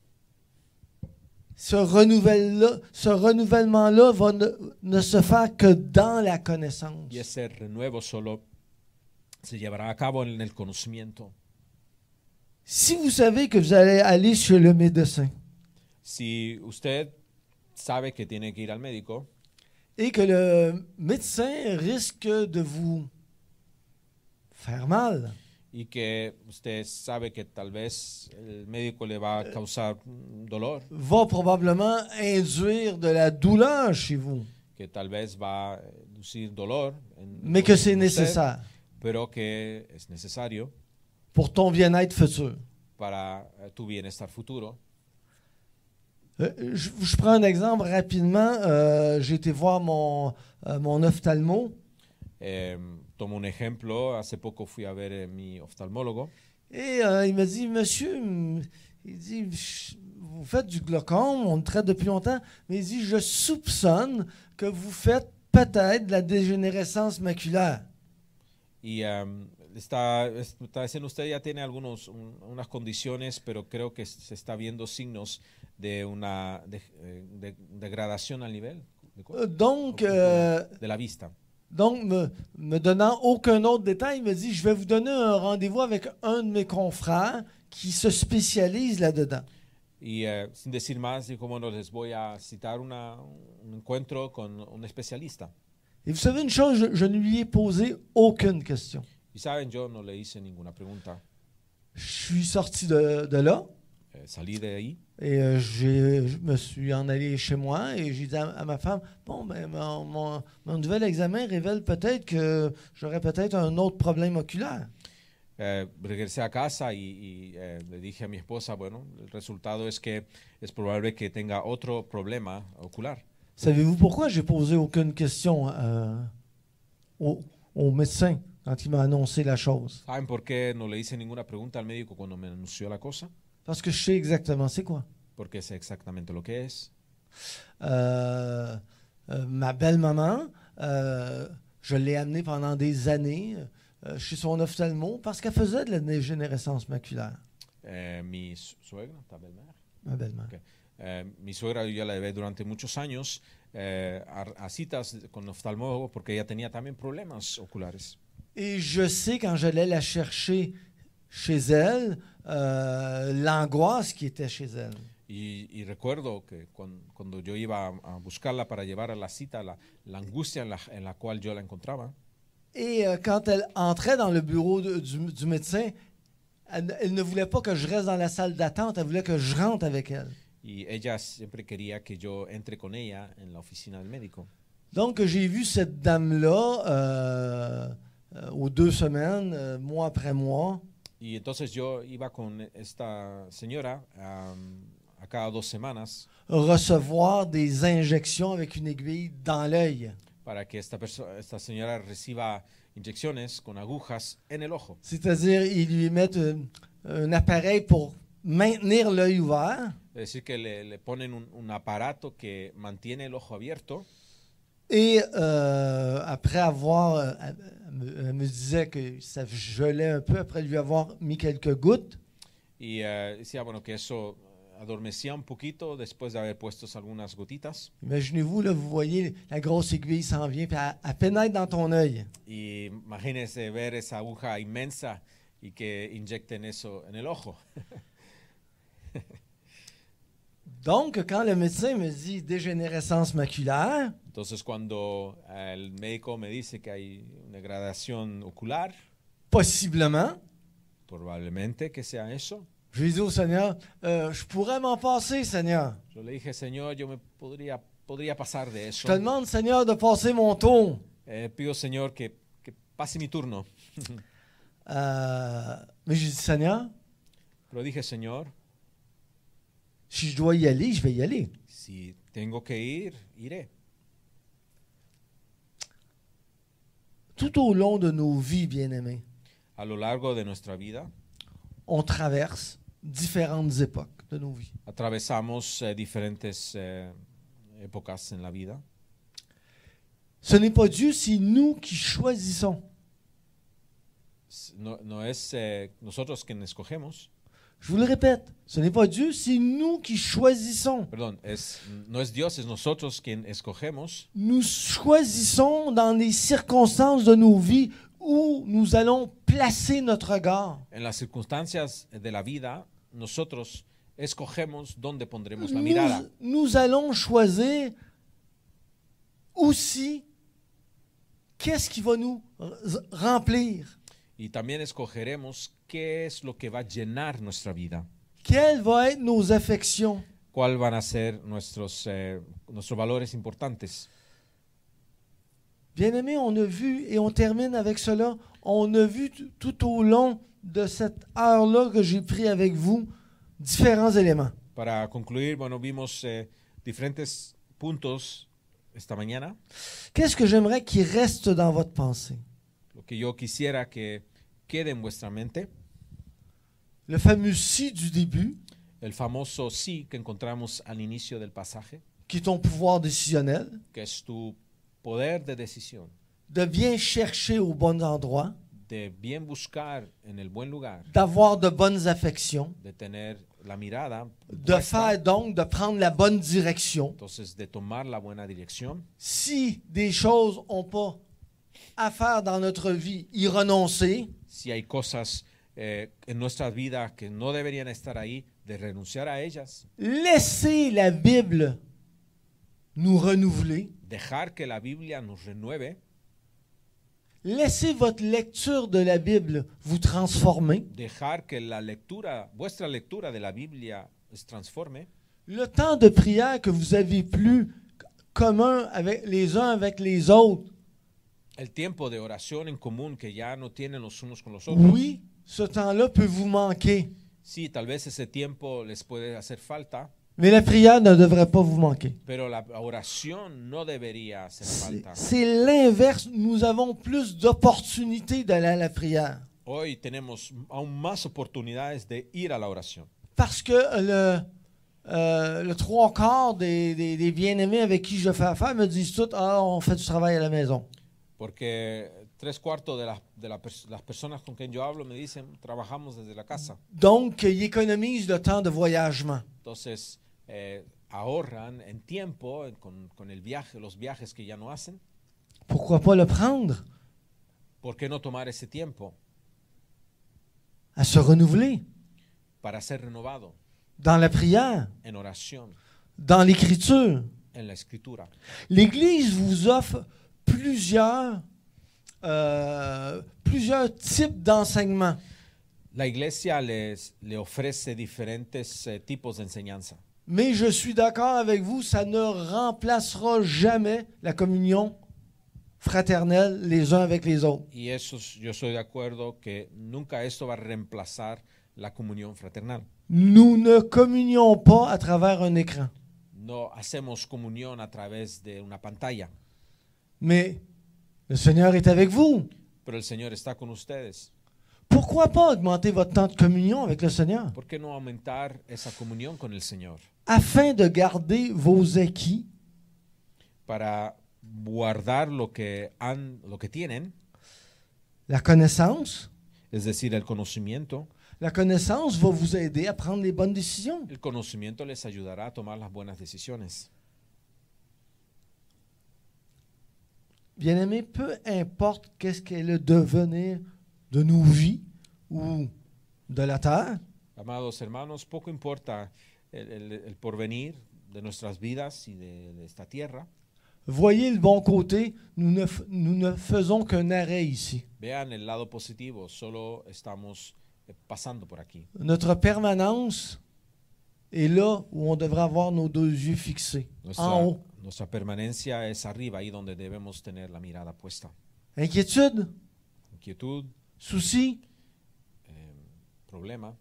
Ce renouvellement-là va ne se faire que dans la connaissance. Y ese renuevo solo se llevará a cabo en el conocimiento. Si vous savez que vous allez aller chez le médecin Si usted sabe que tiene que ir al médico et que le médecin risque de vous faire mal, y que usted sabe que tal vez el médico le va a causar dolor, va probablement induire de la douleur chez vous, que tal vez va a inducir dolor, mais que c'est en usted, nécessaire pero que es necesario pour ton bien-être futur. para tu bienestar futuro. Je prends un exemple rapidement. J'ai été voir mon ophtalmo Tomo un ejemplo, hace poco fui a ver mi oftalmólogo et il m'a dit, monsieur, il dit, vous faites du glaucome, on le traite depuis longtemps, mais il dit, je soupçonne que vous faites peut-être de la dégénérescence maculaire. y está diciendo usted ya tiene unas condiciones, pero creo que se está viendo signos de una degradación al nivel Donc, de la vista. Donc, me donnant aucun autre détail, il me dit, je vais vous donner un rendez-vous avec un de mes confrères qui se spécialise là-dedans. Y sin decir más, dijo, bueno, les voy a citar un encuentro con un especialista. Et vous savez une chose, je ne lui ai posé aucune question. Y saben, yo no le hice ninguna pregunta. Je suis sorti de là Salí de ahí et je me suis en allé chez moi et j'ai dit à ma femme, bon, ben, mon nouvel examen révèle peut-être que j'aurais peut-être un autre problème oculaire. regresé a casa y le dije a mi esposa, bueno, el resultado es que es probable que tenga otro problema ocular. Savez-vous pourquoi j'ai posé aucune question au médecin quand il m'a annoncé la chose? ¿Saben por qué no le hice ninguna pregunta al médico cuando me anunció la cosa? Parce que je sais exactement c'est quoi. Porque sé exactamente lo que es. Ma belle-maman, je l'ai amenée pendant des années chez son ophtalmo parce qu'elle faisait de la dégénérescence maculaire. Mi suegra, ta belle-mère. Ma belle-mère. Okay. Mi suegra yo ya la llevé durante muchos años a citas con oftalmólogo porque ella tenía también problemas oculares. Et je sais quand j'allais la chercher chez elle, l'angoisse qui était chez elle. Y recuerdo que cuando yo iba a buscarla para llevar a la cita, la angustia en la cual yo la encontraba. Et quand elle entrait dans le bureau du médecin, elle ne voulait pas que je reste dans la salle d'attente, elle voulait que je rentre avec elle. y ella siempre quería que yo entre con ella en la oficina del médico. Donc, j'ai vu cette dame-là aux 2 semaines, mois après mois. Y entonces yo iba con esta señora a cada 2 semanas Recevoir des injections avec une aiguille dans l'œil. para que esta señora reciba inyecciones con agujas en el ojo. C'est-à-dire, ils lui mettent un appareil pour maintenir l'œil ouvert. Es decir, que le ponen un aparato que mantiene el ojo abierto. Et après avoir, elle me disait que ça gelait un peu après lui avoir mis quelques gouttes. Y decía, bueno, que eso adormecía un poquito después de haber puesto algunas gotitas. Imaginez-vous, là, vous voyez, la grosse aiguille s'en vient, puis elle pénètre dans ton œil. Y imagínense ver esa aguja inmensa y que inyecten eso en el ojo. Donc, quand le médecin me dit dégénérescence maculaire, Entonces, cuando el médico me dice que hay una degradación ocular, possiblement, probablemente que sea eso, je lui ai dit au Seigneur, je pourrais m'en passer, Seigneur. yo le dije, Señor, yo me podría pasar de Je eso. te demande, Seigneur, de passer mon tour. Pido, Señor, que pase mi turno. Mais j'ai dit, Seigneur, Pero dije, Señor, si je dois y aller, je vais y aller. si tengo que ir, iré. Tout au long de nos vies, bien-aimés, A lo largo de nuestra vida, on traverse différentes époques de nos vies. atravesamos diferentes épocas en la vida. Ce n'est pas Dieu, c'est nous qui choisissons. No es nosotros quien escogemos, Je vous le répète, ce n'est pas Dieu, c'est nous qui choisissons. perdón, no es Dios, es nosotros quien escogemos. Nous choisissons dans les circonstances de nos vies où nous allons placer notre regard. En las circunstancias de la vida, nosotros escogemos dónde pondremos la mirada. Nous allons choisir aussi qu'est-ce qui va nous remplir. Y también escogeremos qué es lo que va a llenar nuestra vida. Quelles vont être nos affections. ¿Cuáles van a ser nuestros valores importantes? Bien-aimés, on a vu, et on termine avec cela, on a vu tout au long de cette heure-là que j'ai pris avec vous différents éléments. Para concluir, bueno, vimos diferentes puntos esta mañana. Qu'est-ce que j'aimerais qu'il reste dans votre pensée? Lo que yo quisiera que quede en vuestra mente, Le fameux si du début, el famoso sí que encontramos al inicio del pasaje, qui est ton pouvoir décisionnel, que es tu poder de decisión, de bien chercher au bon endroit, de bien buscar en el buen lugar, d'avoir de bonnes affections, de tener la mirada de puesta, faire donc, de prendre la bonne direction. entonces de tomar la buena dirección. Si des choses n'ont pas à faire dans notre vie, y renoncer. Si hay cosas en nuestra vida que no deberían estar ahí, de renunciar a ellas, Laisser la Bible nous renouveler. dejar que la Biblia nos renueve, Laissez votre lecture de la Bible vous transformer. dejar que vuestra lectura de la Biblia se transforme. Le temps de prière que vous avez plus commun avec les uns avec les autres, El tiempo de oración en común que ya no tienen los unos con los otros. oui, ce temps-là peut vous manquer. Sí, tal vez ese tiempo les puede hacer falta, Mais la prière ne devrait pas vous manquer. pero la oración no debería hacer falta. C'est l'inverse. Nous avons plus d'opportunités d'aller à la prière. Hoy tenemos aún más oportunidades de ir a la oración. Parce que le trois quarts des bien-aimés avec qui je fais affaire me disent tout, on fait du travail à la maison. Porque 3/4 de las personas con quien yo hablo me dicen, trabajamos desde la casa. Donc, ils économisent le temps de voyagement. Entonces, ahorran en tiempo con el viaje, los viajes que ya no hacen. Pourquoi pas le prendre ¿Por qué no tomar ese tiempo à se renouveler para ser renovado dans la prière, en oración, dans l'écriture? en la escritura? L'Église vous offre plusieurs types d'enseignements. La iglesia le ofrece diferentes tipos de enseñanza. Mais je suis d'accord avec vous, ça ne remplacera jamais la communion fraternelle les uns avec les autres. Y eso, yo estoy de acuerdo que nunca esto va a reemplazar la comunión fraternal. Nous ne communions pas à travers un écran. No hacemos comunión a través de una pantalla, Mais le Seigneur est avec vous. pero el Señor está con ustedes. Pourquoi pas augmenter votre temps de communion avec le Seigneur ¿Por qué no aumentar esa comunión con el Señor afin de garder vos acquis, para guardar lo que tienen, la connaissance? es decir, el conocimiento? La connaissance va vous aider à prendre les bonnes décisions. El conocimiento les ayudará a tomar las buenas decisiones. Bien-aimés, peu importe qu'est-ce qu'est le devenir de nos vies ou de la terre, Amados hermanos, poco importa el porvenir de nuestras vidas y de esta tierra. voyez le bon côté, nous ne faisons qu'un arrêt ici. Vean el lado positivo, solo estamos pasando por aquí. Notre permanence est là où on devrait avoir nos deux yeux fixés, en haut. Nuestra permanencia es arriba, ahí donde debemos tener la mirada puesta. Inquiétude, Inquietud, souci, problema,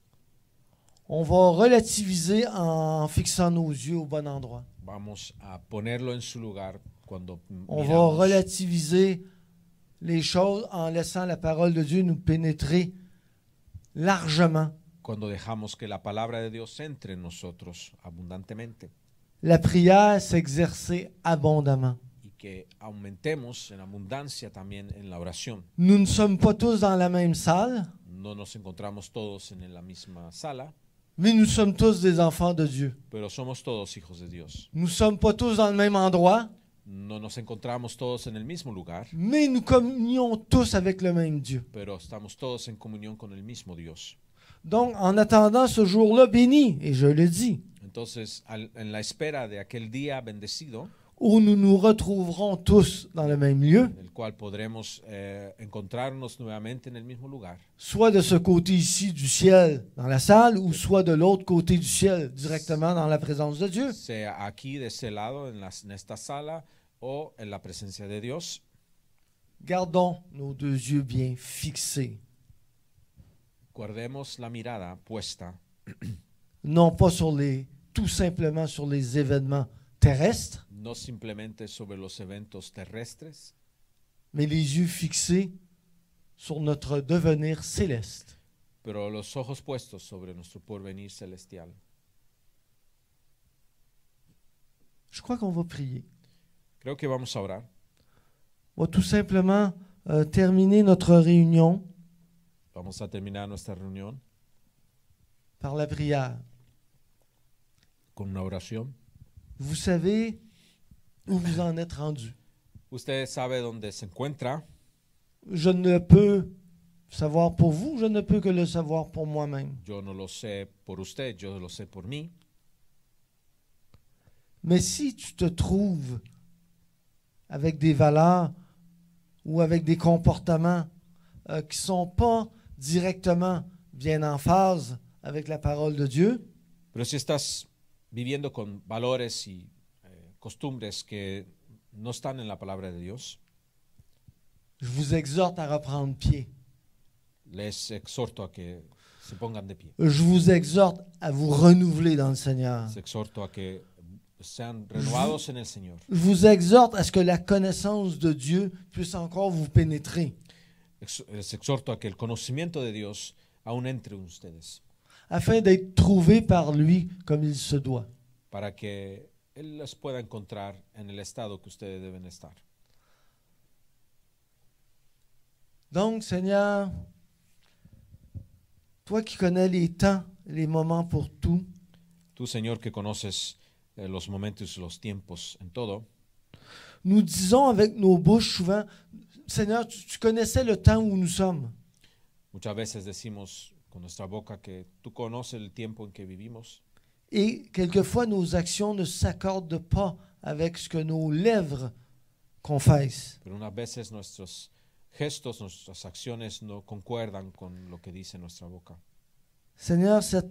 on va relativiser en fixant nos yeux au bon endroit. vamos a ponerlo en su lugar cuando On va miramos, relativiser les choses en laissant la parole de Dieu nous pénétrer largement. cuando dejamos que la palabra de Dios entre en nosotros abundantemente La prière s'exercer abondamment. y que aumentemos en abundancia también en la oración. Nous ne sommes pas tous dans la même salle, No nos encontramos todos en la misma sala, mais nous sommes tous des enfants de Dieu. pero somos todos hijos de Dios. Nous ne sommes pas tous dans le même endroit, No nos encontramos todos en el mismo lugar, mais nous communions tous avec le même Dieu. pero estamos todos en comunión con el mismo Dios. Donc, en attendant ce jour-là béni, et je le dis, Entonces, en la espera de aquel día bendecido, où nous nous retrouverons tous dans le même lieu, en el cual podremos encontrarnos nuevamente en el mismo lugar, soit de ce côté ici du ciel dans la salle, ou soit de l'autre côté du ciel directement dans la présence de Dieu. sea aquí de ese lado, en esta sala, o en la presencia de Dios. Gardons nos deux yeux bien fixés, Guardemos la mirada puesta, non pas tout simplement sur les événements terrestres, no simplemente sobre los eventos terrestres, mais les yeux fixés sur notre devenir céleste. pero los ojos puestos sobre nuestro porvenir celestial. Je crois qu'on va prier. Creo que vamos a orar. On va tout simplement terminer notre réunion Vamos a terminar nuestra reunión par la prière. con una oración. Vous savez où vous en êtes rendu. Usted sabe dónde se encuentra. Je ne peux savoir pour vous, je ne peux que le savoir pour moi-même. Yo no lo sé por usted, yo lo sé por mí. Mais si tu te trouves avec des valeurs ou avec des comportements qui ne sont pas directement bien en phase avec la parole de Dieu, Pero si estás viviendo con valores y costumbres que no están en la palabra de Dios, je vous exhorte à reprendre pied. les exhorto a que se pongan de pie. Je vous exhorte à vous renouveler dans le Seigneur. Les exhorto a que sean renovados en el Señor. Je vous exhorte à ce que la connaissance de Dieu puisse encore vous pénétrer, Les exhorto a que el conocimiento de Dios aún entre en ustedes, afin d'être trouvé par lui comme il se doit. para que Él les pueda encontrar en el estado que ustedes deben estar. Donc, Seigneur, toi qui connais les temps, les moments pour tout, Tú, Señor, que conoces los momentos y los tiempos en todo, nous disons avec nos bouches souvent, Seigneur, tu connaissais le temps où nous sommes. muchas veces decimos con nuestra boca que tú conoces el tiempo en que vivimos, Et quelquefois, nos actions ne s'accordent pas avec ce que nos lèvres confessent. pero unas veces nuestros gestos, nuestras acciones no concuerdan con lo que dice nuestra boca. Seigneur, cette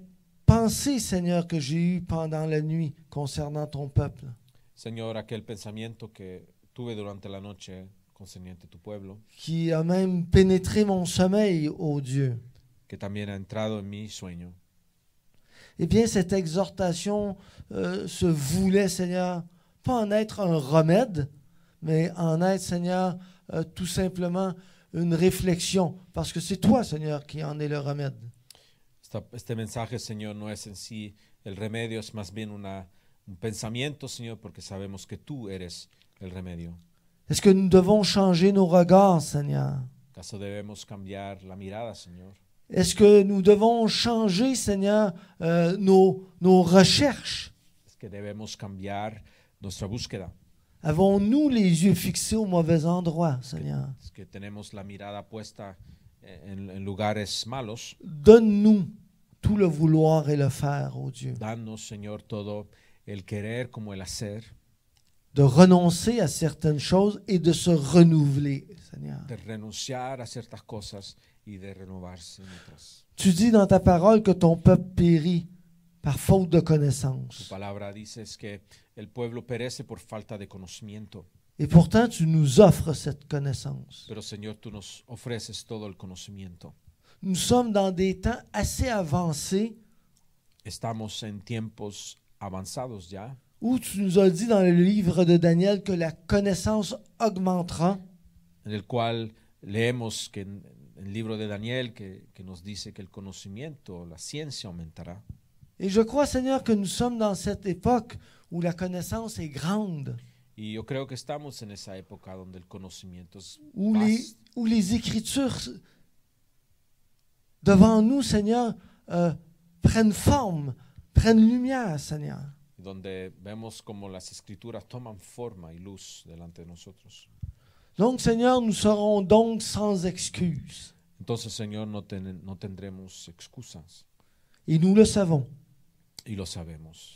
pensée, Seigneur, que j'ai eue pendant la nuit concernant ton peuple, Señor, aquel pensamiento que tuve durante la noche concerniente a tu pueblo, qui a même pénétré mon sommeil, ô Dieu. que también ha entrado en mi sueño. Eh bien, cette exhortation se voulait, Seigneur, pas en être un remède, mais en être, Seigneur, tout simplement une réflexion, parce que c'est toi, Seigneur, qui en est le remède. Este mensaje, Señor, no es en sí el remedio, es más bien un pensamiento, Señor, porque sabemos que tú eres el remedio. Est-ce que nous devons changer nos regards, Seigneur? ¿Acaso debemos cambiar la mirada, Señor? Est-ce que nous devons changer, Seigneur, nos recherches? Es que debemos cambiar nuestra búsqueda. Avons-nous les yeux fixés au mauvais endroit, Seigneur? Es que tenemos la mirada puesta en lugares malos. Donne-nous tout le vouloir et le faire, ô Dieu. Danos, Señor, todo el querer como el hacer, De renoncer à certaines choses et de se renouveler, Seigneur. de renunciar a ciertas cosas y de renovarse en otras. Tu dis dans ta parole que ton peuple périt par faute de Tu connaissance. palabra dice que el pueblo perece por falta de conocimiento. Et pourtant, tu nous offres cette connaissance. Pero, Señor, tú nos ofreces todo el conocimiento. Nous sommes dans des temps assez avancés Estamos en tiempos avanzados ya, où tu nous as dit dans le livre de Daniel que la connaissance augmentera. en el cual leemos que en el libro de Daniel que nos dice que el conocimiento, la ciencia aumentará. Et je crois, Seigneur, que nous sommes dans cette époque où la connaissance est grande, Y yo creo que estamos en esa época donde el conocimiento es où vasto, les Écritures devant nous, Seigneur, prennent forme, prennent lumière, Seigneur. donde vemos como las escrituras toman forma y luz delante de nosotros. Donc, Seigneur, nous serons donc sans excuse. Entonces, Señor, no tendremos excusas Et nous le savons. y lo sabemos.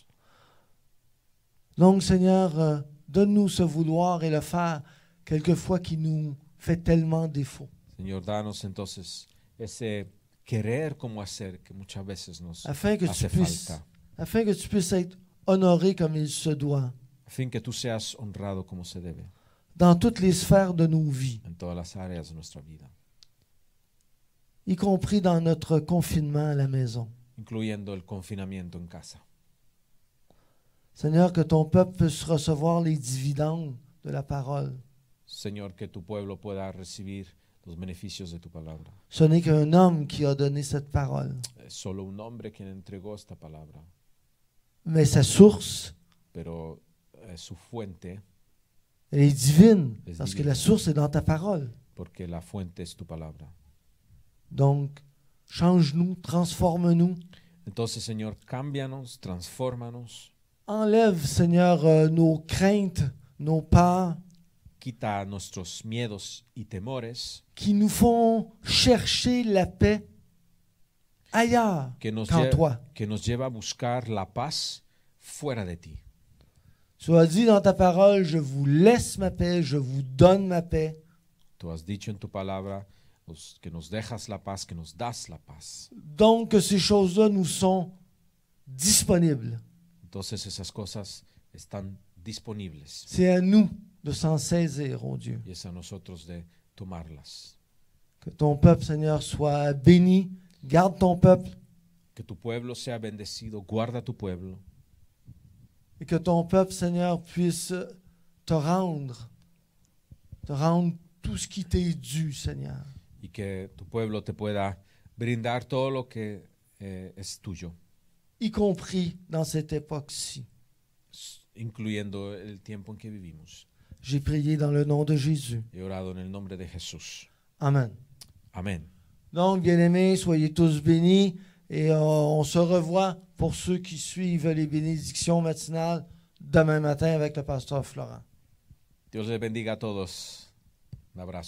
Donc, Seigneur, donne-nous ce vouloir et le faire, quelquefois qui nous fait tellement défaut, Señor, danos entonces ese querer como hacer que muchas veces nos afin que hace tu puisses être honoré comme il se doit, a fin que tú seas honrado como se debe dans toutes les sphères de nos vies, en todas las áreas de nuestra vida, y compris dans notre confinement à la maison. incluyendo el confinamiento en casa. Seigneur, que ton peuple puisse recevoir les dividendes de la parole. Señor, que tu pueblo pueda recibir los beneficios de tu palabra. Ce n'est qu'un homme qui a donné cette parole, Es solo un hombre quien entregó esta palabra, mais sa source, pero su fuente, elle est divine, Es parce que divine. la source est dans ta parole. porque la fuente es tu palabra. Donc, change-nous, transforme-nous. Entonces, Señor, cámbianos, transfórmanos, Enlève, Seigneur, nos craintes, nos peurs, quita nuestros miedos y temores qui nous font chercher la paix ailleurs que nos, qu'en toi. que nos lleva a buscar la paz fuera de ti. Tu as dit dans ta parole, je vous laisse ma paix, je vous donne ma paix. Tú has dicho en tu palabra que nos dejas la paz, que nos das la paz. Donc, que ces choses-là nous sont disponibles. Entonces esas cosas están disponibles C'est à nous de s'en saisir, oh Dieu. y es a nosotros de tomarlas. Que ton peuple, Seigneur, soit béni. Garde ton peuple Que tu pueblo sea bendecido, guarda tu pueblo et que ton peuple, Seigneur, puisse te rendre tout ce qui t'est dû, Seigneur. y que tu pueblo te pueda brindar todo lo que es tuyo, Y compris dans cette époque-ci. incluyendo el tiempo en que vivimos. J'ai prié dans le nom de Jésus. He orado en el nombre de Jesús. Amen. Amén. Donc, bien-aimés, soyez tous bénis et on se revoit pour ceux qui suivent les bénédictions matinales demain matin avec le pasteur Florent. Dios les bendiga a todos. Un abrazo.